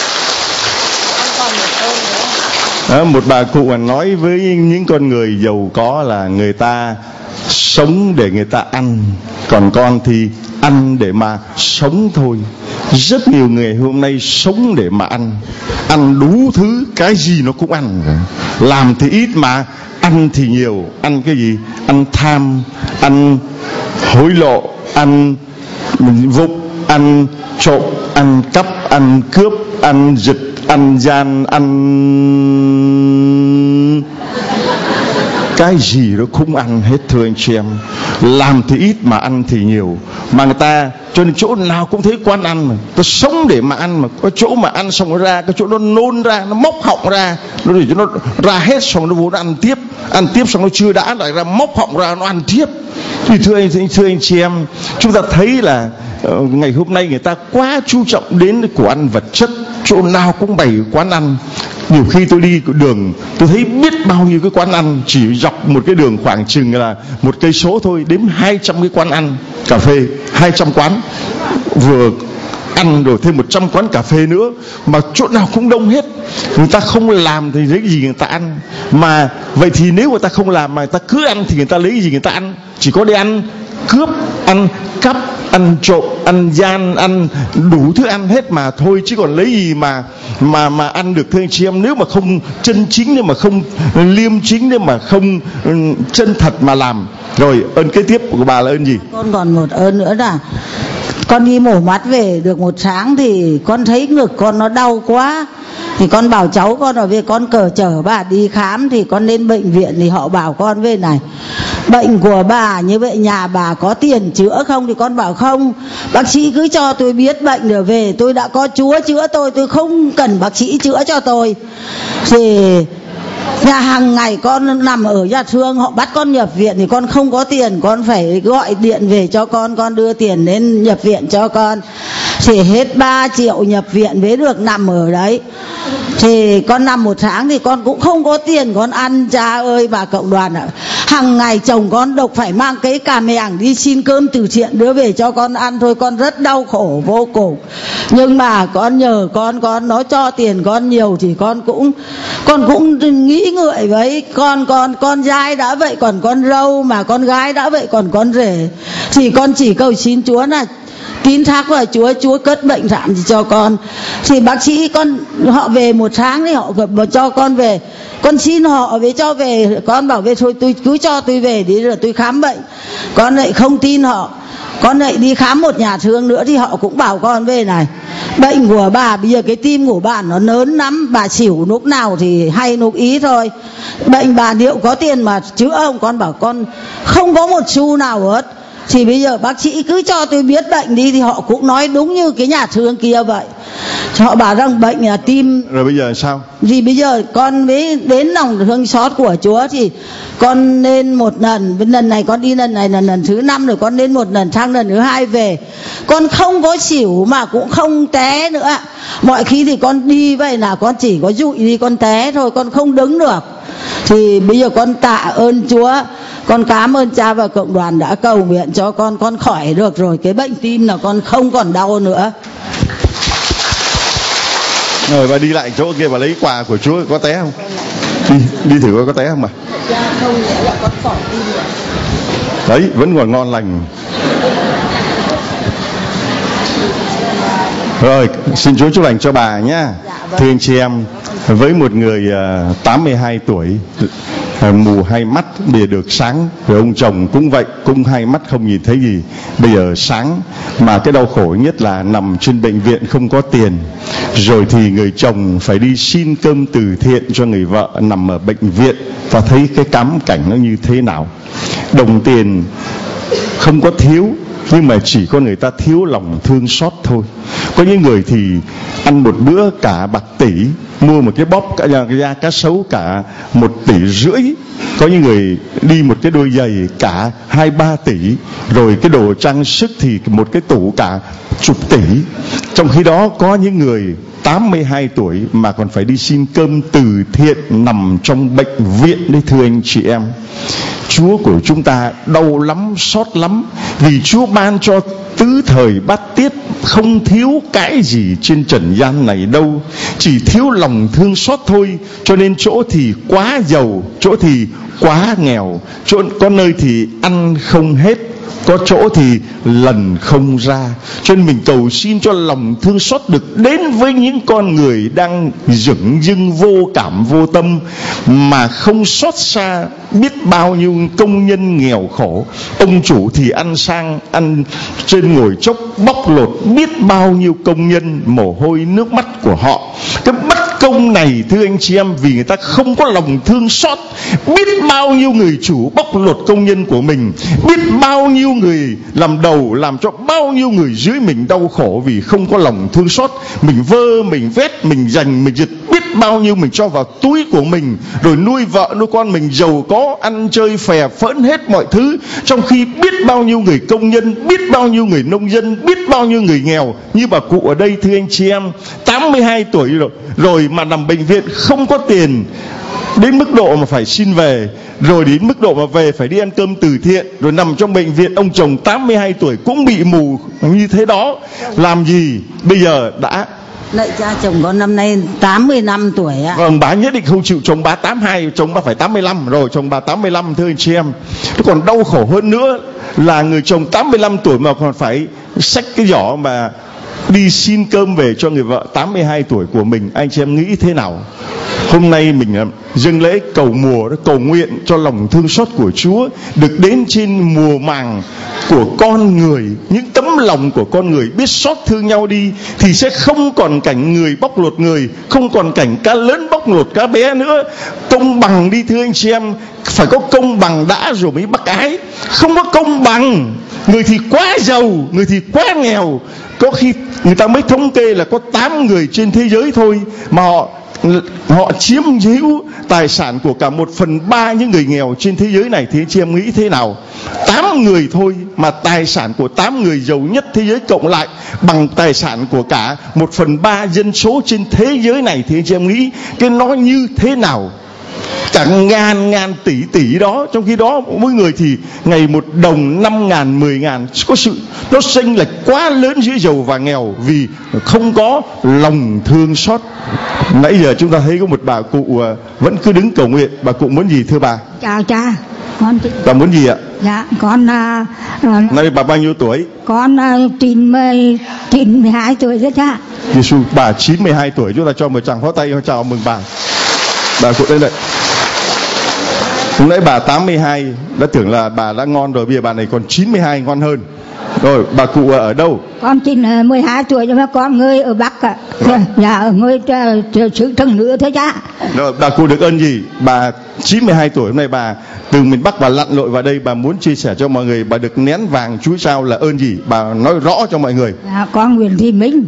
À, một bà cụ nói với những con người giàu có là người ta sống để người ta ăn, còn con thì ăn để mà sống thôi. Rất nhiều người hôm nay sống để mà ăn, ăn đủ thứ, cái gì nó cũng ăn, làm thì ít mà ăn thì nhiều. Ăn cái gì? Ăn tham, ăn hối lộ, ăn vụng, ăn trộm, ăn cắp, ăn cướp, ăn giật, ăn gian, ăn cái gì nó cũng ăn hết thưa anh chị em. Làm thì ít mà ăn thì nhiều. Mà người ta cho nên chỗ nào cũng thấy quán ăn mà tôi sống để mà ăn, mà có chỗ mà ăn xong nó ra, cái chỗ nó nôn ra, nó móc họng ra, nó để cho nó ra hết xong nó vốn ăn tiếp, ăn tiếp xong nó chưa đã lại ra móc họng ra nó ăn tiếp. Thì thưa anh, thưa anh chị em, chúng ta thấy là uh, ngày hôm nay người ta quá chú trọng đến của ăn vật chất, chỗ nào cũng bày quán ăn. Nhiều khi tôi đi đường tôi thấy biết bao nhiêu cái quán ăn, chỉ dọc một cái đường khoảng chừng là một cây số thôi, đếm hai trăm cái quán ăn cà phê, hai trăm quán, vừa ăn rồi thêm một trăm quán cà phê nữa, mà chỗ nào cũng đông hết. Người ta không làm thì lấy gì người ta ăn? Mà vậy thì nếu người ta không làm mà người ta cứ ăn thì người ta lấy gì người ta ăn? Chỉ có đi ăn cướp, ăn cắp, ăn trộm, ăn gian, ăn đủ thứ ăn hết mà thôi, chứ còn lấy gì mà mà mà ăn được thưa anh chị em? Nếu mà không chân chính, nếu mà không liêm chính, nếu mà không chân thật mà làm. Rồi ơn kế tiếp của bà là ơn gì? Con còn một ơn nữa là con đi mổ mắt về được một sáng thì con thấy ngực con nó đau quá, thì con bảo cháu con ở về, con cờ chở bà đi khám, thì con lên bệnh viện thì họ bảo con về này, bệnh của bà như vậy nhà bà có tiền chữa không? Thì con bảo không, bác sĩ cứ cho tôi biết bệnh rồi về, tôi đã có Chúa chữa tôi, tôi không cần bác sĩ chữa cho tôi. Thì nhà hàng ngày con nằm ở nhà thương, họ bắt con nhập viện thì con không có tiền, con phải gọi điện về cho con, con đưa tiền đến nhập viện cho con. Thì hết ba triệu nhập viện mới được nằm ở đấy. Thì con nằm một tháng thì con cũng không có tiền con ăn, cha ơi bà cộng đoàn ạ. Hàng ngày chồng con độc phải mang cái cà mèng đi xin cơm từ thiện đưa về cho con ăn thôi, con rất đau khổ vô cùng. Nhưng mà con nhờ con, con nó cho tiền con nhiều thì con cũng con cũng nghĩ ngợi với con con con trai đã vậy còn con râu, mà con gái đã vậy còn con rể, thì con chỉ cầu xin Chúa là tín thác vào Chúa, Chúa cất bệnh giảm thì cho con. Thì bác sĩ con họ về một tháng thì họ cho con về, con xin họ về cho về, con bảo về thôi tôi cứ cho tôi về đi rồi tôi khám bệnh. Con lại không tin họ, con lại đi khám một nhà thương nữa thì họ cũng bảo con về này, bệnh của bà bây giờ cái tim của bà nó lớn lắm, bà xỉu lúc nào thì hay lúc ý thôi, bệnh bà liệu có tiền mà chữa không? Con bảo con không có một xu nào hết. Thì bây giờ bác sĩ cứ cho tôi biết bệnh đi, thì họ cũng nói đúng như cái nhà thương kia vậy, họ bảo rằng bệnh là tim. Rồi bây giờ sao? Thì bây giờ con mới đến lòng thương xót của Chúa, thì con lên một lần, lần này con đi lần này là lần thứ năm rồi, con lên một lần, sang lần thứ hai về con không có xỉu mà cũng không té nữa. Mọi khi thì con đi vậy là con chỉ có dụi đi, con té thôi, con không đứng được. Thì bây giờ con tạ ơn Chúa, con cảm ơn cha và cộng đoàn đã cầu nguyện cho con, con khỏi được rồi, cái bệnh tim là con không còn đau nữa. Rồi bà đi lại chỗ kia bà lấy quà của Chúa, có té không? Đi, đi thử coi có té không bà? Dạ không, nghĩa là con khỏi tim rồi. Đấy, vẫn còn ngon lành. Rồi, xin Chúa chúc lành cho bà nhá. Dạ, vâng. Thưa anh chị em, với một người uh, tám mươi hai tuổi, uh, mù hai mắt, bây giờ được sáng, rồi ông chồng cũng vậy, cũng hai mắt không nhìn thấy gì, bây giờ sáng. Mà cái đau khổ nhất là nằm trên bệnh viện không có tiền, rồi thì người chồng phải đi xin cơm từ thiện cho người vợ nằm ở bệnh viện. Ta thấy cái cám cảnh nó như thế nào. Đồng tiền không có thiếu, nhưng mà chỉ có người ta thiếu lòng thương xót thôi. Có những người thì ăn một bữa cả bạc tỷ, mua một cái bóp cả da cá sấu cả một tỷ rưỡi. Có những người đi một cái đôi giày cả hai ba tỷ, rồi cái đồ trang sức thì một cái tủ cả chục tỷ. Trong khi đó có những người tám mươi hai tuổi mà còn phải đi xin cơm từ thiện nằm trong bệnh viện đấy, thưa anh chị em. Chúa của chúng ta đau lắm, xót lắm, vì Chúa ban cho tứ thời bát tiết, không thiếu cái gì trên trần gian này đâu, chỉ thiếu lòng thương xót thôi. Cho nên chỗ thì quá giàu, chỗ thì quá nghèo, chỗ có nơi thì ăn không hết, có chỗ thì lần không ra. Cho nên mình cầu xin cho lòng thương xót được đến với những con người đang dửng dưng vô cảm vô tâm, mà không xót xa biết bao nhiêu công nhân nghèo khổ. Ông chủ thì ăn sang, ăn trên ngồi chốc bóc lột biết bao nhiêu công nhân, mồ hôi nước mắt của họ. Cái bất công này thưa anh chị em, vì người ta không có lòng thương xót. Biết bao nhiêu người chủ bóc lột công nhân của mình, biết bao nhiêu người làm đầu làm cho bao nhiêu người dưới mình đau khổ vì không có lòng thương xót. Mình vơ, mình vét, mình giành, mình giật biết bao nhiêu mình cho vào túi của mình, rồi nuôi vợ nuôi con mình giàu có, ăn chơi phè phỡn hết mọi thứ, trong khi biết bao nhiêu người công nhân, biết bao nhiêu người nông dân, biết bao nhiêu người nghèo như bà cụ ở đây thưa anh chị em, tám mươi hai tuổi rồi, rồi mà nằm bệnh viện không có tiền, đến mức độ mà phải xin về, rồi đến mức độ mà về phải đi ăn cơm từ thiện, rồi nằm trong bệnh viện. Ông chồng tám mươi hai tuổi cũng bị mù như thế đó, làm gì bây giờ đã. Lại cha chồng con năm nay tám mươi lăm tuổi ạ. Vâng, bà nhất định không chịu, chồng bà tám mươi hai, chồng bà phải tám mươi lăm rồi, chồng bà tám mươi lăm thưa anh chị em. Nó còn đau khổ hơn nữa là người chồng tám mươi lăm tuổi mà còn phải xách cái giỏ mà đi xin cơm về cho người vợ tám mươi hai tuổi của mình. Anh chị em nghĩ thế nào? Hôm nay mình dâng lễ cầu mùa, cầu nguyện cho lòng thương xót của Chúa được đến trên mùa màng của con người. Những tấm lòng của con người biết xót thương nhau đi thì sẽ không còn cảnh người bóc lột người, không còn cảnh cá lớn bóc lột cá bé nữa. Công bằng đi thưa anh chị em, phải có công bằng đã rồi mới bác ái. Không có công bằng, người thì quá giàu, người thì quá nghèo. Có khi người ta mới thống kê là có tám người trên thế giới thôi mà họ họ chiếm hữu tài sản của cả một phần ba những người nghèo trên thế giới này. Thì anh chị em nghĩ thế nào? Tám người thôi mà tài sản của tám người giàu nhất thế giới cộng lại bằng tài sản của cả một phần ba dân số trên thế giới này. Thì anh chị em nghĩ cái nó như thế nào? Cả ngàn ngàn tỷ tỷ đó, trong khi đó mỗi người thì ngày một đồng, năm ngàn, mười ngàn. Có sự nó chênh lệch quá lớn giữa giàu và nghèo vì không có lòng thương xót. Nãy giờ chúng ta thấy có một bà cụ vẫn cứ đứng cầu nguyện. Bà cụ muốn gì thưa bà? Chào cha, con chị. Bà muốn gì ạ? Dạ, con uh, nay bà bao nhiêu tuổi? Con uh, chín mươi chín mươi hai tuổi đó cha. Giêsu, bà chín mươi hai tuổi, chúng ta cho một tràng pháo tay chào mừng bà. Bà cụ đây đây. Lúc nãy bà tám mươi hai đã tưởng là bà đã ngon rồi, bây giờ bà này còn chín mươi hai ngon hơn. Rồi, bà cụ ở đâu? Con chín mười hai tuổi nhưng mà con người ở Bắc ạ. À. Dạ, ở người xứ Trần Nữa thôi cha. Rồi, bà cụ được ơn gì? Bà chín mươi hai tuổi, hôm nay bà từ miền Bắc bà lặn lội vào đây, bà muốn chia sẻ cho mọi người, bà được nén vàng Chúa trao là ơn gì? Bà nói rõ cho mọi người. Dạ, con Nguyễn Thị Minh.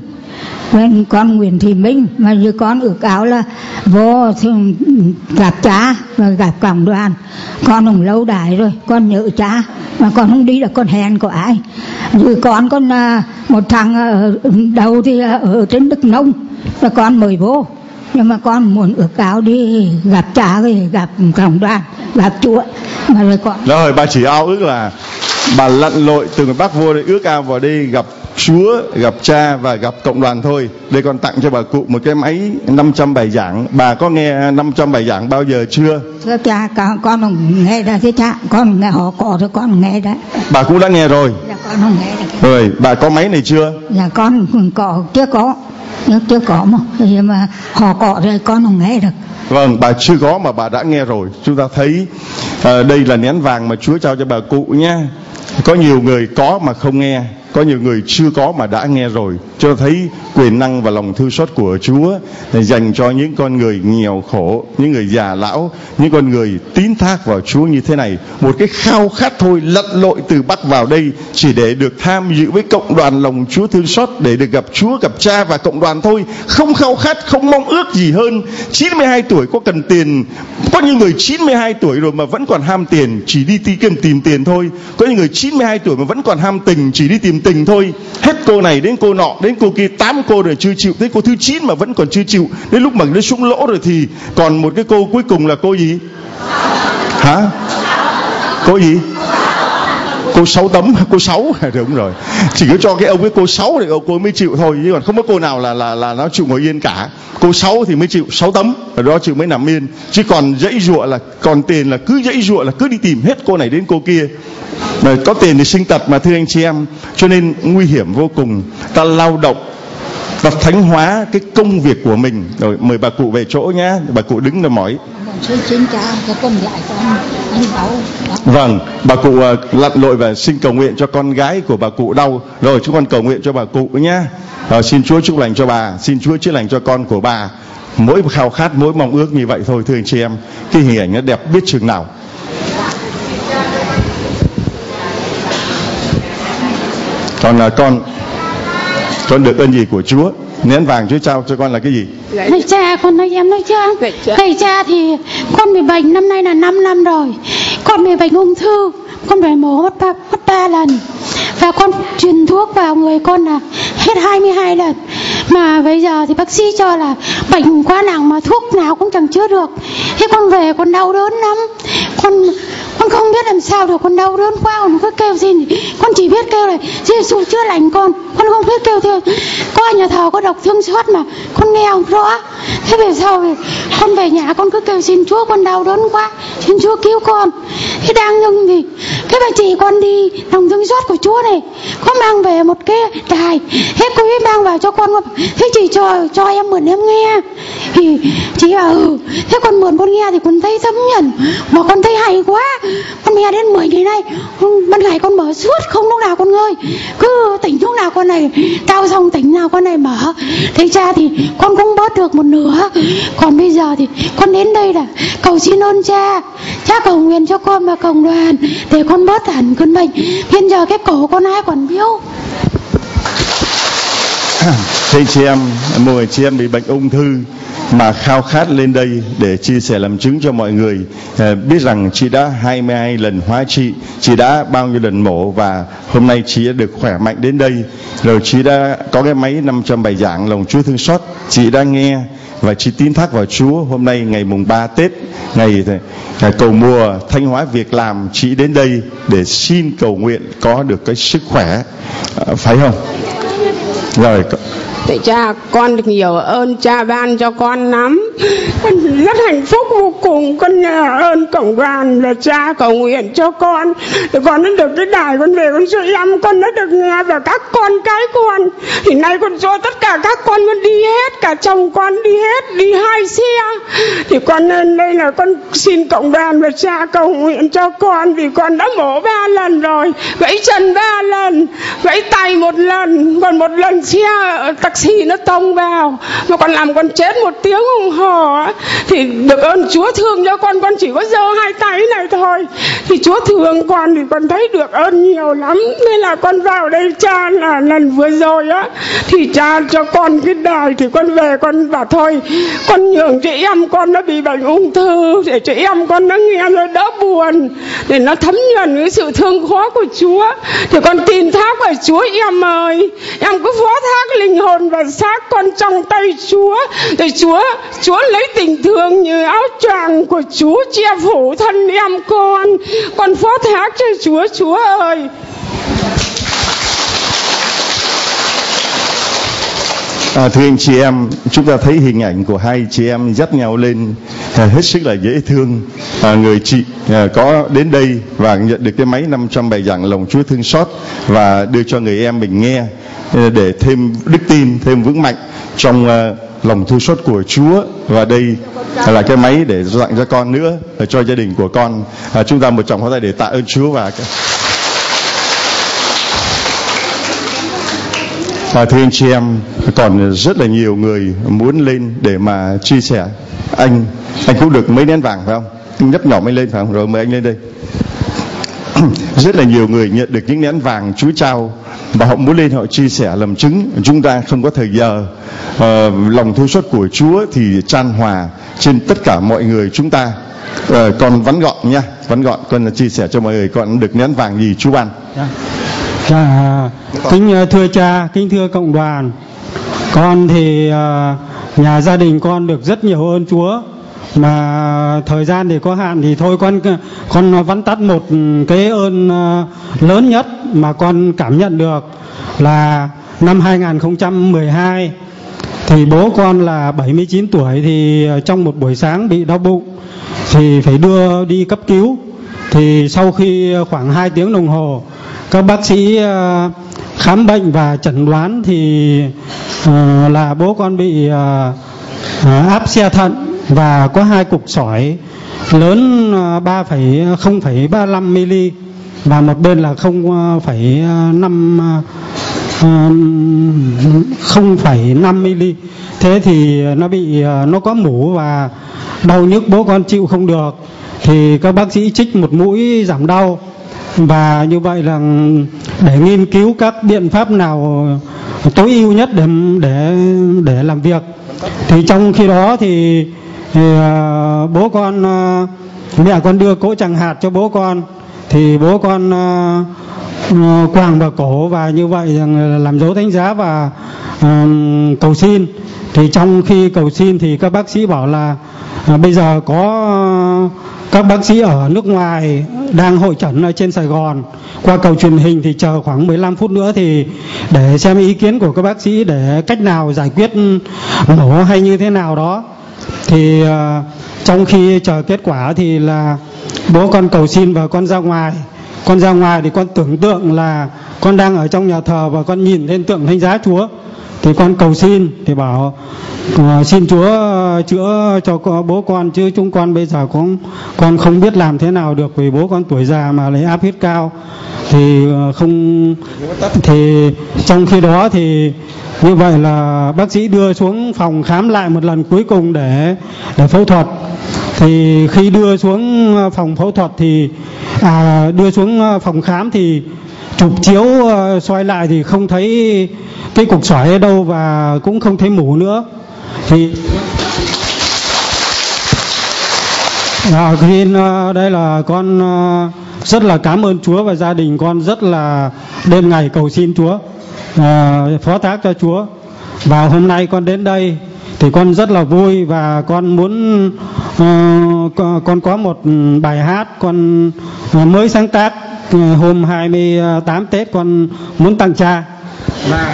Con Nguyễn Thị Minh mà như con ước áo là vô gặp cha và gặp cộng đoàn. Con cũng lâu đài rồi, con nhớ cha mà con không đi được, con hẹn của ai. Như con con một thằng ở đầu thì ở trên Đức Nông là con mời vô, nhưng mà con muốn ước áo đi gặp cha rồi gặp cộng đoàn, gặp Chúa mà rồi con. Rồi bà chỉ ao ước là bà lặn lội từ miền Bắc vô đây, ước ao vào đây gặp Chúa, gặp cha và gặp cộng đoàn thôi. Đây con tặng cho bà cụ một cái máy năm trăm bài giảng. Bà có nghe năm trăm bài giảng bao giờ chưa? Thưa cha, con, con không nghe ra thế cha. Con nghe họ cọ rồi con nghe đấy. Bà cũng đã nghe rồi. Dạ con không nghe được. Rồi, bà có máy này chưa? Dạ con cọ chưa có. Chưa có mà. Nhưng mà họ cọ rồi con không nghe được. Vâng, bà chưa có mà bà đã nghe rồi. Chúng ta thấy à, đây là nén vàng mà Chúa trao cho bà cụ nhé. Có nhiều người có mà không nghe, có nhiều người chưa có mà đã nghe rồi. Cho thấy quyền năng và lòng thương xót của Chúa để dành cho những con người nghèo khổ, những người già lão, những con người tín thác vào Chúa như thế này. Một cái khao khát thôi, lặn lội từ Bắc vào đây chỉ để được tham dự với cộng đoàn lòng Chúa thương xót, để được gặp Chúa, gặp cha và cộng đoàn thôi. Không khao khát, không mong ước gì hơn. chín mươi hai tuổi có cần tiền. Có những người chín mươi hai tuổi rồi mà vẫn còn ham tiền, chỉ đi tìm, tìm tiền thôi. Có những người chín mươi hai tuổi mà vẫn còn ham tình, chỉ đi tìm tình thôi. Hết cô này đến cô nọ, đến cô kia, tám cô rồi chưa chịu, tới cô thứ chín mà vẫn còn chưa chịu. Đến lúc mà nó súng lỗ rồi thì còn một cái cô cuối cùng là cô gì? Hả? Cô gì? Cô sáu tấm, cô sáu. Đúng rồi. Chỉ có cho cái ông cái cô sáu thì ông cô mới chịu thôi, chứ còn không có cô nào là là là nó chịu ngồi yên cả. Cô sáu thì mới chịu, sáu tấm rồi đó chịu mới nằm yên. Chứ còn dãy dụa là còn tiền là cứ dãy dụa là cứ đi tìm hết cô này đến cô kia. Mà có tiền thì sinh tật mà thưa anh chị em, cho nên nguy hiểm vô cùng. Ta lao động và thánh hóa cái công việc của mình. Rồi mời bà cụ về chỗ nhá, bà cụ đứng là mỏi. Vâng, bà cụ uh, lặn lội và xin cầu nguyện cho con gái của bà cụ đau. Rồi chúng con cầu nguyện cho bà cụ nhá. Rồi, xin Chúa chúc lành cho bà, xin Chúa chữa lành cho con của bà. Mỗi khao khát, mỗi mong ước như vậy thôi thưa anh chị em. Cái hình ảnh nó đẹp biết chừng nào. Còn là con con được ơn gì của Chúa? Nén vàng Chúa trao cho con là cái gì? Thầy cha, con nói em nói chưa? Thầy cha thì con bị bệnh năm nay là năm năm rồi. Con bị bệnh ung thư, con phải mổ mất ba, mất ba lần. Và con truyền thuốc vào người con là hết hai mươi hai lần. Mà bây giờ thì bác sĩ cho là bệnh quá nặng mà thuốc nào cũng chẳng chữa được. Thế con về con đau đớn lắm. Con con không biết làm sao được, con đau đớn quá, con cứ kêu gì. Con chỉ biết kêu là Giê-xu chữa lành con. Con không biết kêu thêm. Có nhà thờ có đọc thương xót mà con nghe không rõ. Thế về sau thì con về nhà con cứ kêu xin Chúa, con đau đớn quá, xin Chúa cứu con. Thế đang nhưng thì cái bà chị con đi lòng thương xót của Chúa này có mang về một cái đài. Thế cô ấy mang vào cho con. Thế chị cho cho em mượn em nghe. Thì chị bảo ừ. Thế con mượn con nghe thì con thấy thấm nhuần mà con thấy hay quá. Con nghe đến mười ngày nay, ban ngày con mở suốt không lúc nào con ngơi. Cứ tỉnh lúc nào con này cao xong tỉnh nào con này mở. Thế cha thì con cũng bớt được một nửa. Còn bây giờ thì con đến đây là cầu xin ơn cha. Cha cầu nguyện cho con và cộng đoàn để con bớt hẳn cơn bệnh. Hiện giờ cái cổ con ai còn biếu. Thưa chị em, một người chị em bị bệnh ung thư mà khao khát lên đây để chia sẻ làm chứng cho mọi người à, biết rằng chị đã hai mươi hai lần hóa trị, chị đã bao nhiêu lần mổ và hôm nay chị đã được khỏe mạnh đến đây. Rồi chị đã có cái máy năm trăm bài giảng lòng Chúa thương xót, chị đã nghe và chị tín thác vào Chúa. Hôm nay ngày mùng ba Tết, ngày à, cầu mùa thanh hóa việc làm, chị đến đây để xin cầu nguyện có được cái sức khỏe, à, phải không? Rồi. Thầy cha, con được nhiều ơn cha ban cho con lắm. Con rất hạnh phúc vô cùng. Con nhờ ơn cộng đoàn và cha cầu nguyện cho con. Để con đã được cái đài, con về con cho em, con đã được nghe và các con cái con. Thì nay con cho tất cả các con con đi hết, cả chồng con đi hết, đi hai xe. Thì con lên đây là con xin cộng đoàn và cha cầu nguyện cho con. Vì con đã mổ ba lần rồi, gãy chân ba lần, gãy tay một lần, còn một lần xe taxi nó tông vào mà còn làm con chết một tiếng đồng hồ. Thì được ơn Chúa thương cho con, con chỉ có giơ hai tay này thôi. Thì Chúa thương con thì con thấy được ơn nhiều lắm. Nên là con vào đây cha là lần vừa rồi á, thì cha cho con cái đài. Thì con về con bảo thôi, con nhường chị em con nó bị bệnh ung thư để chị em con nó nghe nó đỡ buồn, để nó thấm nhuần cái sự thương khó của Chúa. Thì con tin thác vào Chúa em ơi. Em cứ phó thác linh hồn và xác con trong tay Chúa, để Chúa Chúa lấy tình thương như áo choàng của Chúa che phủ thân em con. Con phó thác cho Chúa, Chúa ơi. À, thưa anh chị em, chúng ta thấy hình ảnh của hai chị em dắt nhau lên à, hết sức là dễ thương. À, người chị à, có đến đây và nhận được cái máy năm trăm bài giảng lòng Chúa thương xót và đưa cho người em mình nghe để thêm đức tin, thêm vững mạnh trong uh, lòng thương xót của Chúa. Và đây là cái máy để dặn cho con nữa, cho gia đình của con. À, chúng ta một tràng pháo tay để tạ ơn Chúa. Và à, thưa anh chị em, còn rất là nhiều người muốn lên để mà chia sẻ. Anh anh cũng được mấy nén vàng phải không? Anh nhấp nhỏ mới lên phải không? Rồi mời anh lên đây. Rất là nhiều người nhận được những nén vàng Chúa trao và họ muốn lên họ chia sẻ làm chứng. Chúng ta không có thời giờ. uh, Lòng thương xót của Chúa thì tràn hòa trên tất cả mọi người chúng ta. uh, Con vắn gọn nha, vắn gọn. Con chia sẻ cho mọi người con được nén vàng gì Chúa ban. Dạ, kính thưa cha, kính thưa cộng đoàn. Con thì uh, nhà gia đình con được rất nhiều ơn Chúa, mà thời gian thì có hạn thì thôi con con vắn tắt một cái ơn uh, lớn nhất mà con cảm nhận được là năm hai không một hai thì bố con là bảy mươi chín tuổi, thì trong một buổi sáng bị đau bụng thì phải đưa đi cấp cứu. Thì sau khi khoảng hai tiếng đồng hồ các bác sĩ uh, khám bệnh và chẩn đoán thì uh, là bố con bị uh, uh, áp xe thận và có hai cục sỏi lớn ba phẩy không phẩy ba lăm mi-li và một bên là không phẩy năm không phẩy năm mi-li. Thế thì nó bị nó có mủ và đau nhức, bố con chịu không được thì các bác sĩ trích một mũi giảm đau, và như vậy là để nghiên cứu các biện pháp nào tối ưu nhất để để để làm việc. Thì trong khi đó thì, thì uh, bố con uh, mẹ con đưa cỗ chẳng hạt cho bố con, thì bố con uh, uh, quàng vào cổ và như vậy làm dấu thánh giá và uh, cầu xin. Thì trong khi cầu xin thì các bác sĩ bảo là uh, bây giờ có uh, các bác sĩ ở nước ngoài đang hội chẩn ở trên Sài Gòn qua cầu truyền hình, thì chờ khoảng mười lăm phút nữa thì để xem ý kiến của các bác sĩ để cách nào giải quyết mổ hay như thế nào đó. Thì uh, trong khi chờ kết quả thì là bố con cầu xin và con ra ngoài. Con ra ngoài thì con tưởng tượng là con đang ở trong nhà thờ và con nhìn lên tượng thánh giá Chúa. Thì con cầu xin thì bảo uh, xin Chúa uh, chữa cho bố con, chứ chúng con bây giờ cũng con không biết làm thế nào được, vì bố con tuổi già mà lấy áp huyết cao thì uh, không. Thì trong khi đó thì như vậy là bác sĩ đưa xuống phòng khám lại một lần cuối cùng để để phẫu thuật. Thì khi đưa xuống phòng phẫu thuật thì à, đưa xuống phòng khám thì chụp chiếu uh, xoay lại thì không thấy cái cục xoáy ở đâu và cũng không thấy mủ nữa. Thì à, khi uh, đây là con uh, rất là cảm ơn Chúa, và gia đình con rất là đêm ngày cầu xin Chúa, uh, phó thác cho Chúa. Và hôm nay con đến đây thì con rất là vui, và con muốn uh, con có một bài hát con uh, mới sáng tác uh, hôm hai mươi tám Tết con muốn tặng cha. Và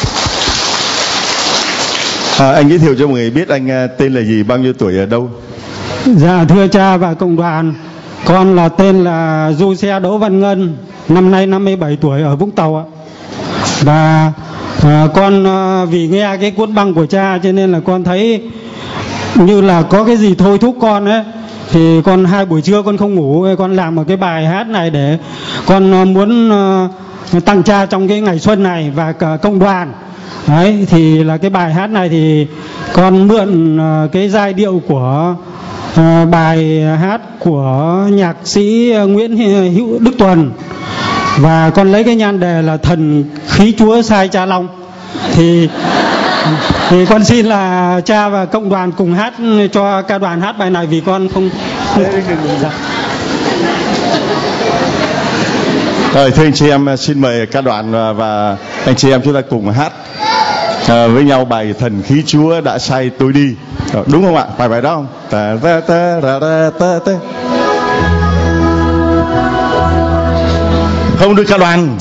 à, anh giới thiệu cho mọi người biết anh uh, tên là gì, bao nhiêu tuổi, ở đâu? Dạ thưa cha và cộng đoàn, con là tên là Du Xe Đỗ Văn Ngân, năm nay năm mươi bảy tuổi, ở Vũng Tàu ạ. Và à, con à, vì nghe cái cuốn băng của cha cho nên là con thấy như là có cái gì thôi thúc con ấy, thì con hai buổi trưa con không ngủ, con làm một cái bài hát này để con à, muốn à, tặng cha trong cái ngày xuân này và cả công đoàn. Đấy, thì là cái bài hát này thì con mượn à, cái giai điệu của à, bài hát của nhạc sĩ Nguyễn Hữu Đức Tuần, và con lấy cái nhan đề là Thần Khí Chúa Sai Cha Long. Thì thì con xin là cha và cộng đoàn cùng hát cho ca đoàn hát bài này, vì con không, không... Rồi, thưa anh chị em, xin mời ca đoàn và anh chị em chúng ta cùng hát à, với nhau bài Thần Khí Chúa Đã Sai Tôi Đi. Rồi, đúng không ạ? Bài bài đó không? Ta ta ta ra ra ta ta. Không được ca đoàn.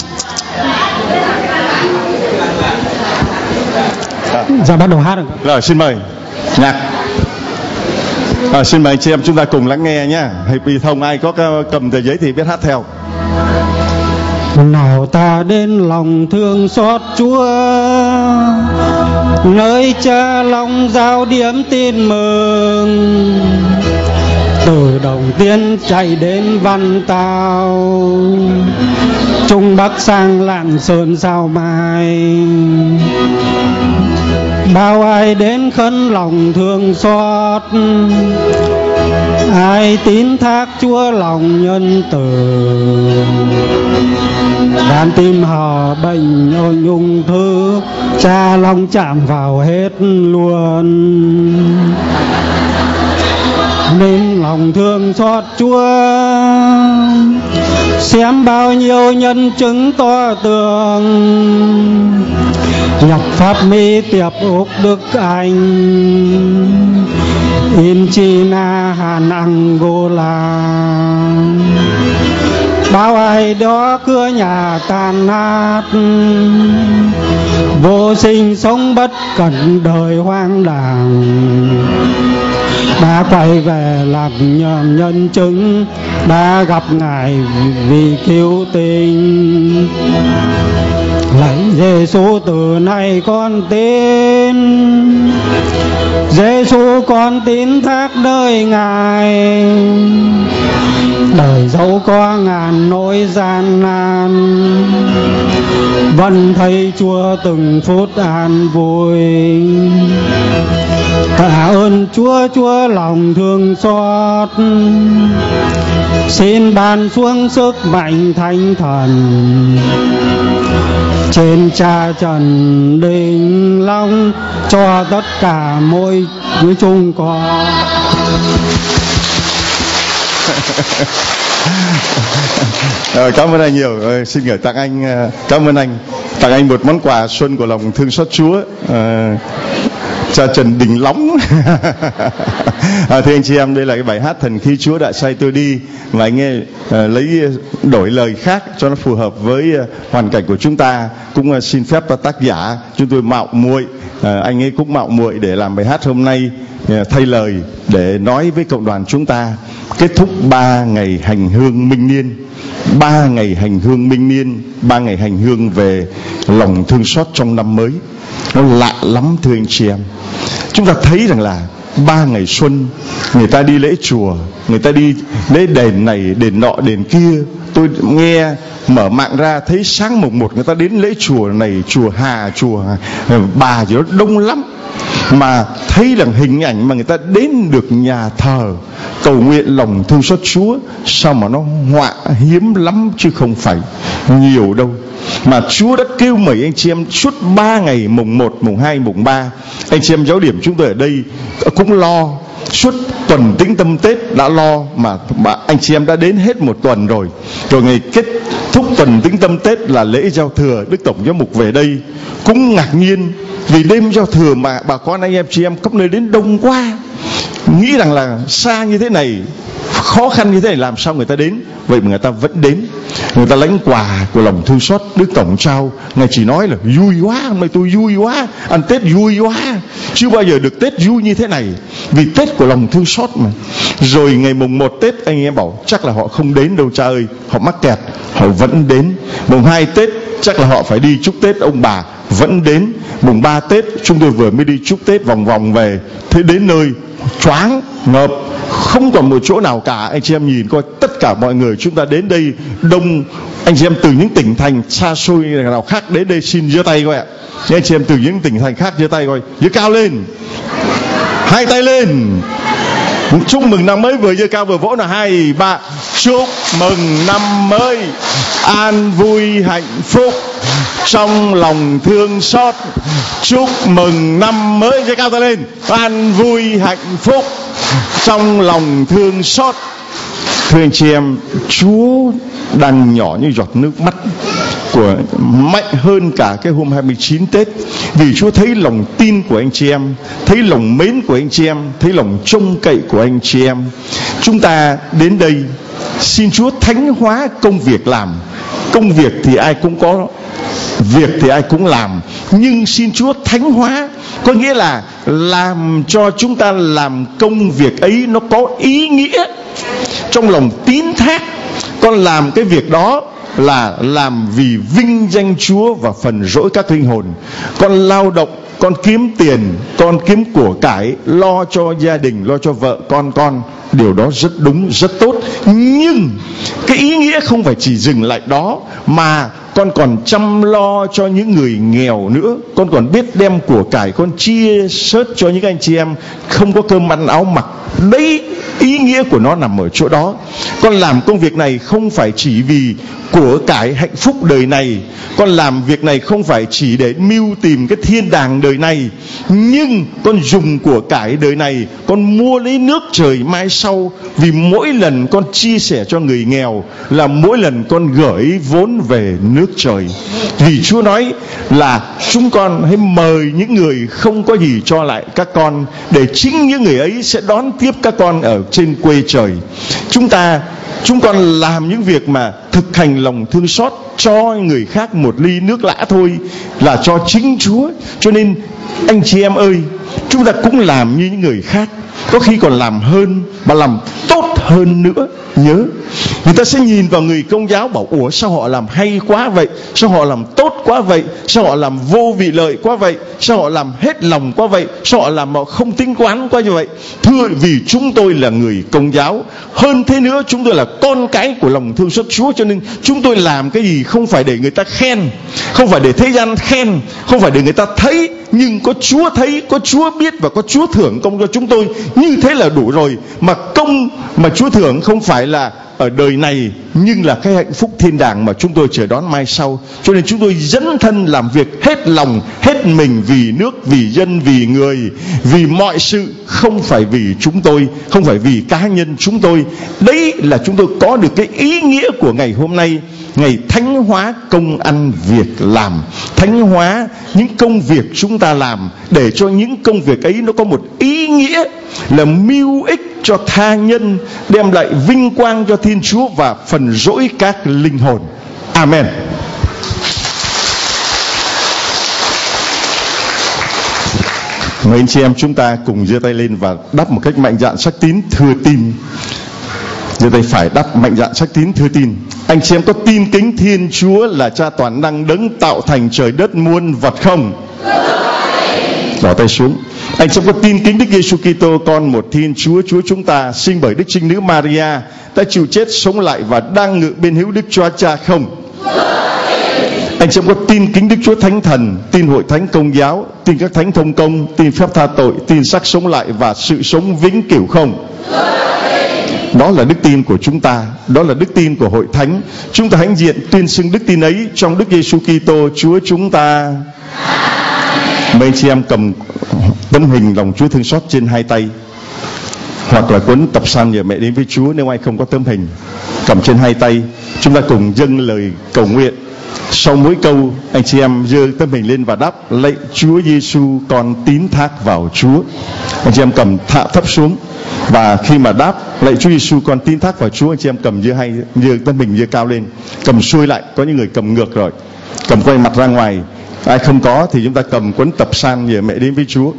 À. Dạ bắt đầu hát rồi. Rồi, xin mời nhạc. À, xin mời anh chị em chúng ta cùng lắng nghe nhá. Vì thông ai có cầm tờ giấy thì biết hát theo. Nào ta đến lòng thương xót Chúa, nơi Cha Long giao điểm tin mừng, từ Đồng Tiên chạy đến Văn Tào, Trung Bắc sang Lạng Sơn Sao Mai. Bao ai đến khấn lòng thương xót, ai tín thác Chúa lòng nhân từ, đàn tim họ bệnh ung thư, Cha Long chạm vào hết luôn. Nên lòng thương xót Chúa, xem bao nhiêu nhân chứng to tường, nhập pháp mi tiệp Úc Đức Anh, Inchina Hàn Angola. Bao ai đó cửa nhà tan nát, vô sinh sống bất cẩn đời hoang đàng, đã quay về làm nhân, nhân chứng, đã gặp Ngài vì cứu tình. Lạy Giêsu từ nay con tin, Giêsu con tín thác nơi Ngài, đời dẫu có ngàn nỗi gian nan, vẫn thấy Chúa từng phút an vui. Tạ ơn Chúa, Chúa lòng thương xót, xin ban xuống sức mạnh thánh thần trên Cha Trần Đình Long cho tất cả mỗi đứa chúng con. Ờ, cảm ơn anh nhiều. Ờ, xin gửi tặng anh, cảm ơn anh, tặng anh một món quà xuân của lòng thương xót Chúa. Ờ, Cha Trần Đình Long. À, thưa anh chị em, đây là cái bài hát Thần Khí Chúa Đã Sai Tôi Đi, và anh nghe uh, lấy đổi lời khác cho nó phù hợp với uh, hoàn cảnh của chúng ta. Cũng uh, xin phép uh, tác giả chúng tôi mạo muội, uh, anh ấy cũng mạo muội để làm bài hát hôm nay, uh, thay lời để nói với cộng đoàn chúng ta kết thúc ba ngày hành hương minh niên. Ba ngày hành hương minh niên, ba ngày hành hương về lòng thương xót trong năm mới. Nó lạ lắm thưa anh chị em. Chúng ta thấy rằng là ba ngày xuân, người ta đi lễ chùa, người ta đi lễ đền này, đền nọ, đền kia. Tôi nghe mở mạng ra thấy sáng mùng một người ta đến lễ chùa này, chùa Hà, chùa Bà gì đó đông lắm. Mà thấy rằng hình ảnh mà người ta đến được nhà thờ cầu nguyện lòng thương xót Chúa, sao mà nó họa hiếm lắm chứ không phải nhiều đâu. Mà Chúa đã kêu mời anh chị em suốt ba ngày mùng một, mùng hai, mùng ba. Anh chị em giáo điểm chúng tôi ở đây cũng lo suốt tuần Tĩnh Tâm Tết đã lo, mà, mà anh chị em đã đến hết một tuần rồi. Rồi ngày kết thúc tuần Tĩnh Tâm Tết là lễ giao thừa, Đức Tổng Giám mục về đây cũng ngạc nhiên vì đêm giao thừa mà bà con anh em chị em khắp nơi đến đông quá, nghĩ rằng là xa như thế này, khó khăn như thế này làm sao người ta đến. Vậy mà người ta vẫn đến, người ta lãnh quà của lòng thương xót. Đức Tổng trao, Ngài chỉ nói là vui quá, hôm nay tôi vui quá, ăn Tết vui quá, chưa bao giờ được Tết vui như thế này, vì Tết của lòng thương xót mà. Rồi ngày mùng một Tết anh em bảo chắc là họ không đến đâu cha ơi, họ mắc kẹt, họ vẫn đến. Mùng hai Tết chắc là họ phải đi chúc Tết ông bà, vẫn đến. Mùng ba Tết chúng tôi vừa mới đi chúc Tết vòng vòng về, thế đến nơi choáng ngợp, không còn một chỗ nào cả. Anh chị em nhìn coi, tất cả mọi người chúng ta đến đây đông. Anh chị em từ những tỉnh thành xa xôi nào khác đến đây xin giơ tay coi ạ. Anh chị em từ những tỉnh thành khác giơ tay coi, giơ cao lên, hai tay lên, chúc mừng năm mới, vừa giơ cao vừa vỗ là hai ba. Chúc mừng năm mới an vui hạnh phúc trong lòng thương xót. Chúc mừng năm mới, giơ cao tay lên, an vui hạnh phúc trong lòng thương xót. Thưa anh chị em, Chúa đang nhỏ như giọt nước mắt của mạnh hơn cả cái hôm hai mươi chín Tết, vì Chúa thấy lòng tin của anh chị em, thấy lòng mến của anh chị em, thấy lòng trông cậy của anh chị em. Chúng ta đến đây xin Chúa thánh hóa công việc làm. Công việc thì ai cũng có, việc thì ai cũng làm, nhưng xin Chúa thánh hóa, có nghĩa là làm cho chúng ta làm công việc ấy nó có ý nghĩa trong lòng tín thác. Con làm cái việc đó là làm vì vinh danh Chúa và phần rỗi các linh hồn. Con lao động, con kiếm tiền, con kiếm của cải, lo cho gia đình, lo cho vợ con con, điều đó rất đúng, rất tốt. Nhưng cái ý nghĩa không phải chỉ dừng lại đó, mà con còn chăm lo cho những người nghèo nữa. Con còn biết đem của cải con chia sớt cho những anh chị em không có cơm ăn áo mặc. Đấy, ý nghĩa của nó nằm ở chỗ đó. Con làm công việc này không phải chỉ vì của cải hạnh phúc đời này, con làm việc này không phải chỉ để mưu tìm cái thiên đàng đời này, nhưng con dùng của cải đời này, con mua lấy nước trời mai sau. Vì mỗi lần con chia sẻ cho người nghèo là mỗi lần con gửi vốn về nước trời. Vì Chúa nói là chúng con hãy mời những người không có gì cho lại các con, để chính những người ấy sẽ đón tiếp các con ở trên quê trời. Chúng ta Chúng con làm những việc mà thực hành lòng thương xót cho người khác một ly nước lã thôi là cho chính Chúa. Cho nên anh chị em ơi, chúng ta cũng làm như những người khác, có khi còn làm hơn mà làm tốt hơn nữa. Nhớ, người ta sẽ nhìn vào người Công giáo bảo ủa sao họ làm hay quá vậy, sao họ làm tốt quá vậy, sao họ làm vô vị lợi quá vậy, sao họ làm hết lòng quá vậy, sao họ làm họ không tính toán quá như vậy. Thưa, vì chúng tôi là người Công giáo, hơn thế nữa chúng tôi là con cái của lòng thương xót Chúa, cho nên chúng tôi làm cái gì không phải để người ta khen, không phải để thế gian khen, không phải để người ta thấy, nhưng có Chúa thấy, có Chúa biết và có Chúa thưởng công cho chúng tôi, như thế là đủ rồi. Mà công mà Chúa thưởng không phải là ở đời này, nhưng là cái hạnh phúc thiên đàng mà chúng tôi chờ đón mai sau. Cho nên chúng tôi dấn thân làm việc hết lòng, hết mình vì nước, vì dân, vì người, vì mọi sự, không phải vì chúng tôi, không phải vì cá nhân chúng tôi. Đấy là chúng tôi có được cái ý nghĩa của ngày hôm nay, ngày thánh hóa công ăn việc làm, thánh hóa những công việc chúng ta làm, để cho những công việc ấy nó có một ý nghĩa là mưu ích cho tha nhân, đem lại vinh quang cho Thiên Chúa và phần dỗi các linh hồn. Amen. Mấy anh chị em chúng ta cùng giơ tay lên và đáp một cách mạnh dạn sắc tín thưa tin. Giơ tay phải đáp mạnh dạn sắc tín thưa tin. Anh chị em có tin kính Thiên Chúa là Cha toàn năng đấng tạo thành trời đất muôn vật không? Bỏ tay xuống. Anh chị em có tin kính Đức Giêsu Kitô, con một Thiên Chúa, Chúa chúng ta, sinh bởi Đức Trinh Nữ Maria, đã chịu chết sống lại và đang ngự bên hữu Đức Chúa Cha không? Anh chị em có tin kính Đức Chúa Thánh Thần, tin Hội Thánh Công giáo, tin các thánh thông công, tin phép tha tội, tin xác sống lại và sự sống vĩnh cửu không? Đó là đức tin của chúng ta, đó là đức tin của Hội Thánh. Chúng ta hãnh diện tuyên xưng đức tin ấy trong Đức Giêsu Kitô Chúa chúng ta. Mấy anh chị em cầm tấm hình lòng Chúa thương xót trên hai tay, hoặc là cuốn tập san Nhờ Mẹ Đến Với Chúa. Nếu ai không có tấm hình, cầm trên hai tay. Chúng ta cùng dâng lời cầu nguyện. Sau mỗi câu, anh chị em giơ tấm hình lên và đáp: lạy Chúa Giêsu, con tín thác vào Chúa. Anh chị em cầm hạ thấp xuống, và khi mà đáp lạy Chúa Giêsu, con tín thác vào Chúa, anh chị em cầm giơ hai giơ tấm hình giơ cao lên, cầm xuôi lại. Có những người cầm ngược rồi, cầm quay mặt ra ngoài. Ai không có thì chúng ta cầm cuốn tập san Nhờ Mẹ Đến Với Chúa.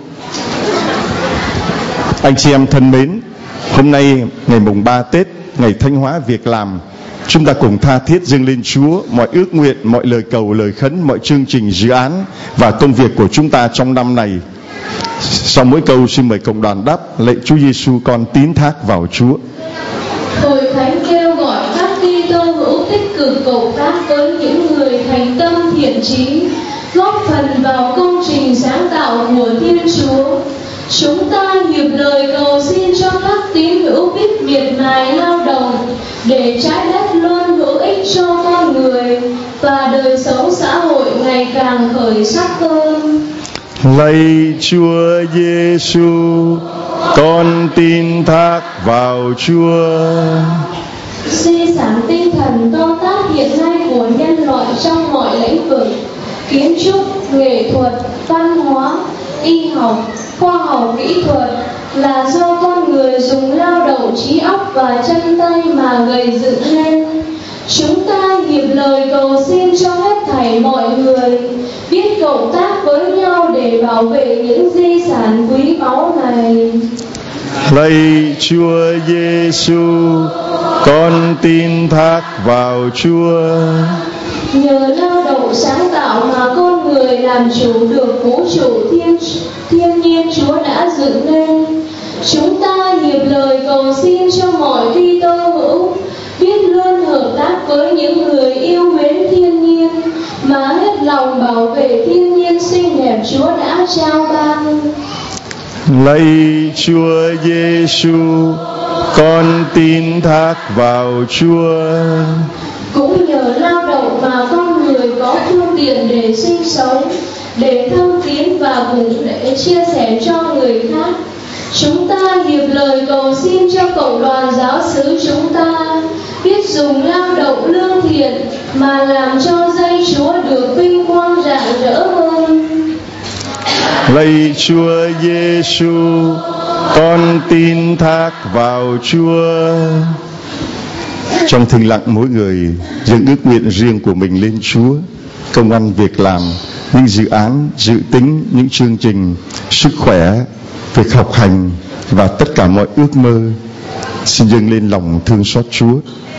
Anh chị em thân mến, hôm nay ngày mùng ba Tết, ngày thánh hóa việc làm, chúng ta cùng tha thiết dâng lên Chúa mọi ước nguyện, mọi lời cầu, lời khấn, mọi chương trình, dự án và công việc của chúng ta trong năm này. Sau mỗi câu xin mời cộng đoàn đáp: lạy Chúa Giêsu, con tín thác vào Chúa. Hội Thánh kêu gọi các Kitô hữu tích cực cộng tác với những người thành tâm thiện chí, góp phần vào công trình sáng tạo của Thiên Chúa. Chúng ta hiệp lời cầu xin cho các tín hữu biết miệt mài lao động để trái đất luôn hữu ích cho con người và đời sống xã hội ngày càng khởi sắc hơn. Lạy Chúa Giêsu, con tin thác vào Chúa. Di sản tinh thần to tát hiện nay của nhân loại trong mọi lĩnh vực: kiến trúc, nghệ thuật, văn hóa, y học, khoa học kỹ thuật là do con người dùng lao động trí óc và chân tay mà gây dựng nên. Chúng ta hiệp lời cầu xin cho hết thảy mọi người biết cộng tác với nhau để bảo vệ những di sản quý báu này. Lạy Chúa Giêsu, con tin thác vào Chúa. Nhờ lao động sáng tạo mà con người làm chủ được vũ trụ thiên thiên nhiên Chúa đã dựng nên. Chúng ta hiệp lời cầu xin cho mọi Kitô hữu biết luôn hợp tác với những người yêu mến thiên nhiên mà hết lòng bảo vệ thiên nhiên xinh đẹp Chúa đã trao ban. Lạy Chúa Giêsu, con tin thác vào Chúa. Cũng nhờ lao động mà con người có phương tiện để sinh sống, để thăng tiến và cùng để chia sẻ cho người khác. Chúng ta hiệp lời cầu xin cho cộng đoàn giáo xứ chúng ta biết dùng lao động lương thiện mà làm cho danh Chúa được vinh quang rạng rỡ hơn. Lạy Chúa Giêsu, con tin thác vào Chúa. Trong thinh lặng, mỗi người dâng ước nguyện riêng của mình lên Chúa: công ăn việc làm, những dự án, dự tính, những chương trình, sức khỏe, việc học hành và tất cả mọi ước mơ. Xin dâng lên lòng thương xót Chúa.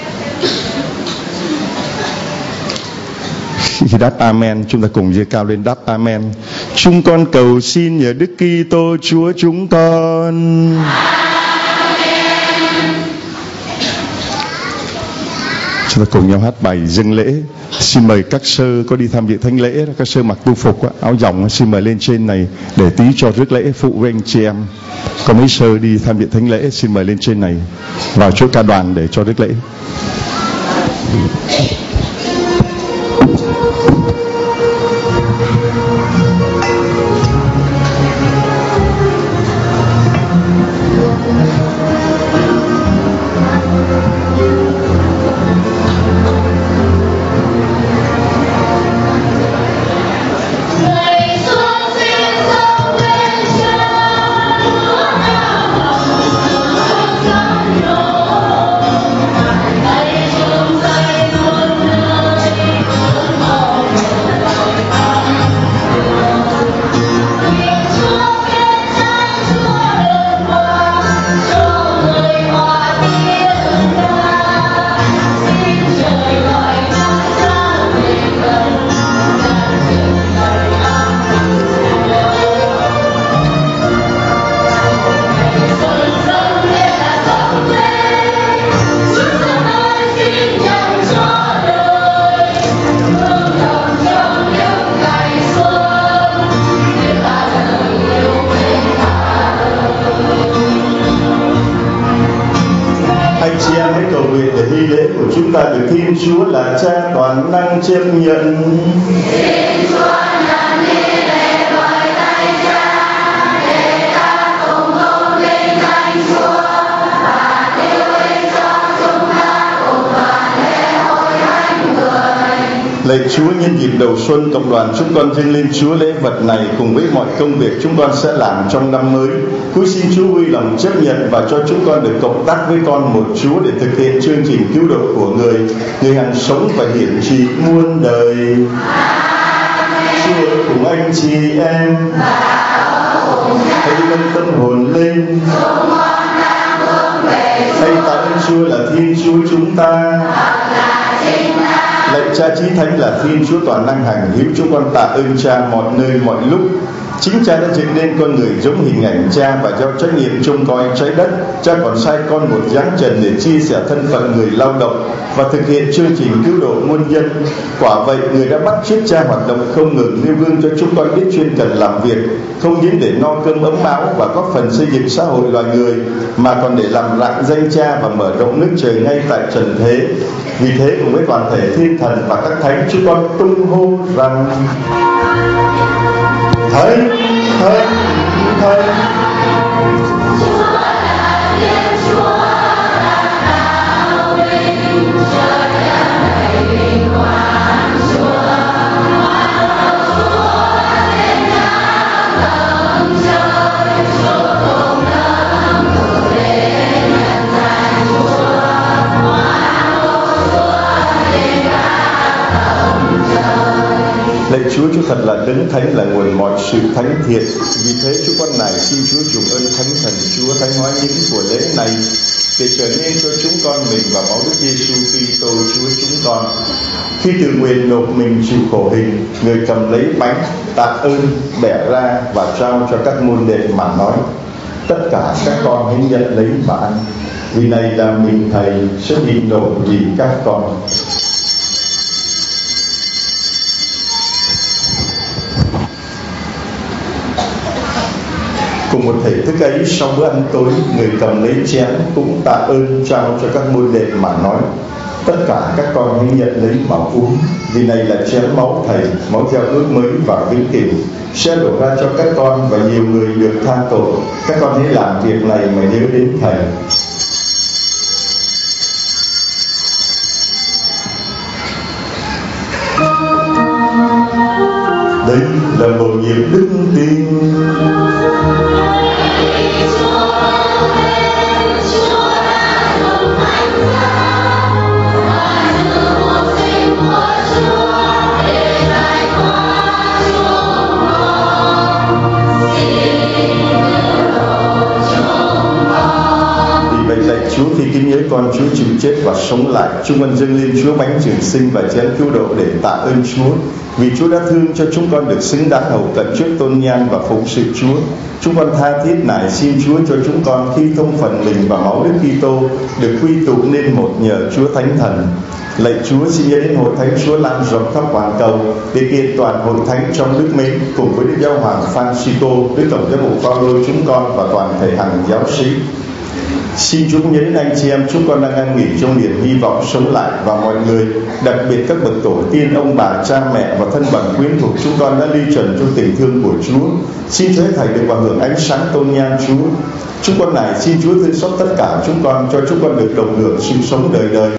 Khi đáp Amen, chúng ta cùng giơ cao lên đáp Amen. Chúng con cầu xin nhờ Đức Kitô Chúa chúng con. Chúng ta cùng nhau hát bài dâng lễ. xin mời các sơ có đi tham dự thánh lễ, các sơ mặc tu phục áo dòng, xin mời lên trên này để tí cho rước lễ phụ với anh chị em. Có mấy sơ đi tham dự thánh lễ, xin mời lên trên này vào chỗ ca đoàn để cho rước lễ. Chúa là Cha toàn năng chấp nhận. Xin Chúa nhận đi lễ bởi tay Cha, để ta cùng tôn vinh danh Chúa và tiêu ích cho chúng ta cùng đoàn lễ hội thánh người. Lạy Chúa, nhân dịp đầu xuân, cộng đoàn chúng con dâng lên Chúa lễ vật này cùng với mọi công việc chúng con sẽ làm trong năm mới. Cúi xin Chúa vui lòng chấp nhận và cho chúng con được cộng tác với con một Chúa để thực hiện chương trình cứu độ của người, người hằng sống và hiển trị muôn đời. Chúa cùng anh chị em, hãy nâng tâm hồn lên, hãy tạ ơn Chúa là Thiên Chúa chúng ta. Lạy Cha Chí Thánh là Thiên Chúa toàn năng hằng hữu, chúng con tạ ơn Cha mọi nơi mọi lúc. Chính Cha đã dựng nên con người giống hình ảnh Cha, và do trách nhiệm trông coi trái đất, Cha còn sai con một dáng trần để chia sẻ thân phận người lao động và thực hiện chương trình cứu độ muôn dân. Quả vậy, người đã bắt chước Cha hoạt động không ngừng, nêu gương cho chúng con biết chuyên cần làm việc, không những để no cơm ấm áo và góp phần xây dựng xã hội loài người, mà còn để làm rạng danh Cha và mở rộng nước trời ngay tại trần thế. Vì thế, cùng với toàn thể thiên thần và các thánh, chúng con tung hô rằng: Thánh, Thánh, Thánh, Chúa là Thiên Chúa, là cao vinh, trời đất đầy vinh quang Chúa. Hoàng hậu Chúa lên ngang tầng trời, Chúa cùng nâng cử lên nhân danh Chúa. Hoàng hậu Chúa lên ngang tầng trời. Lạy Chúa, Chúa thật là đấng thánh, là nguồn mọi sự thánh thiện. Vì thế chúng con nài xin Chúa dùng ơn Thánh Thần Chúa thánh hóa những của lễ này để trở nên cho chúng con mình và máu Đức Giêsu Kitô Chúa chúng con. Khi tự nguyện nộp mình chịu khổ hình, người cầm lấy bánh, tạ ơn, bẻ ra và trao cho các môn đệ mà nói: Tất cả các con hãy nhận lấy mà ăn, vì này là mình Thầy sẽ bị nộp vì các con. Cùng một thể thức ấy, sau bữa ăn tối, người cầm lấy chén cũng tạ ơn trao cho các môn đệ mà nói: Tất cả các con hãy nhận lấy mà uống, vì này là chén máu Thầy, máu giao ước mới và vĩnh cửu, sẽ đổ ra cho các con và nhiều người được tha tội. Các con hãy làm việc này mà nhớ đến Thầy. Đây là bầu nhiệm đức tin. Chúa khi kính nhớ con Chúa chịu chết và sống lại, chúng con dâng lên Chúa bánh trường sinh và chén cứu độ để tạ ơn Chúa, vì Chúa đã thương cho chúng con được xứng đáng hầu cận trước tôn nhan và phụng sự Chúa. Chúng con tha thiết nài xin Chúa cho chúng con khi thông phần mình và máu Đức Kitô được quy tụ nên một nhờ Chúa Thánh Thần. Lạy Chúa, xin nhớ đến hội thánh Chúa lan rộng khắp toàn cầu để kiện toàn hội thánh trong đức mến, cùng với Đức Giáo hoàng Francisco, Đức Tổng giám mục Phaolô chúng con và toàn thể hàng giáo sĩ. Xin Chúa cũng nhớ đến anh chị em chúng con đang ăn nghỉ trong niềm hy vọng sống lại, và mọi người, đặc biệt các bậc tổ tiên, ông bà, cha mẹ và thân bằng quyến thuộc chúng con đã ly trần trong tình thương của Chúa. Xin Chúa Thầy được vào hưởng ánh sáng tôn nhan Chúa. Chúng con này xin Chúa thương xót tất cả chúng con, cho chúng con được đồng hưởng sự sống đời đời.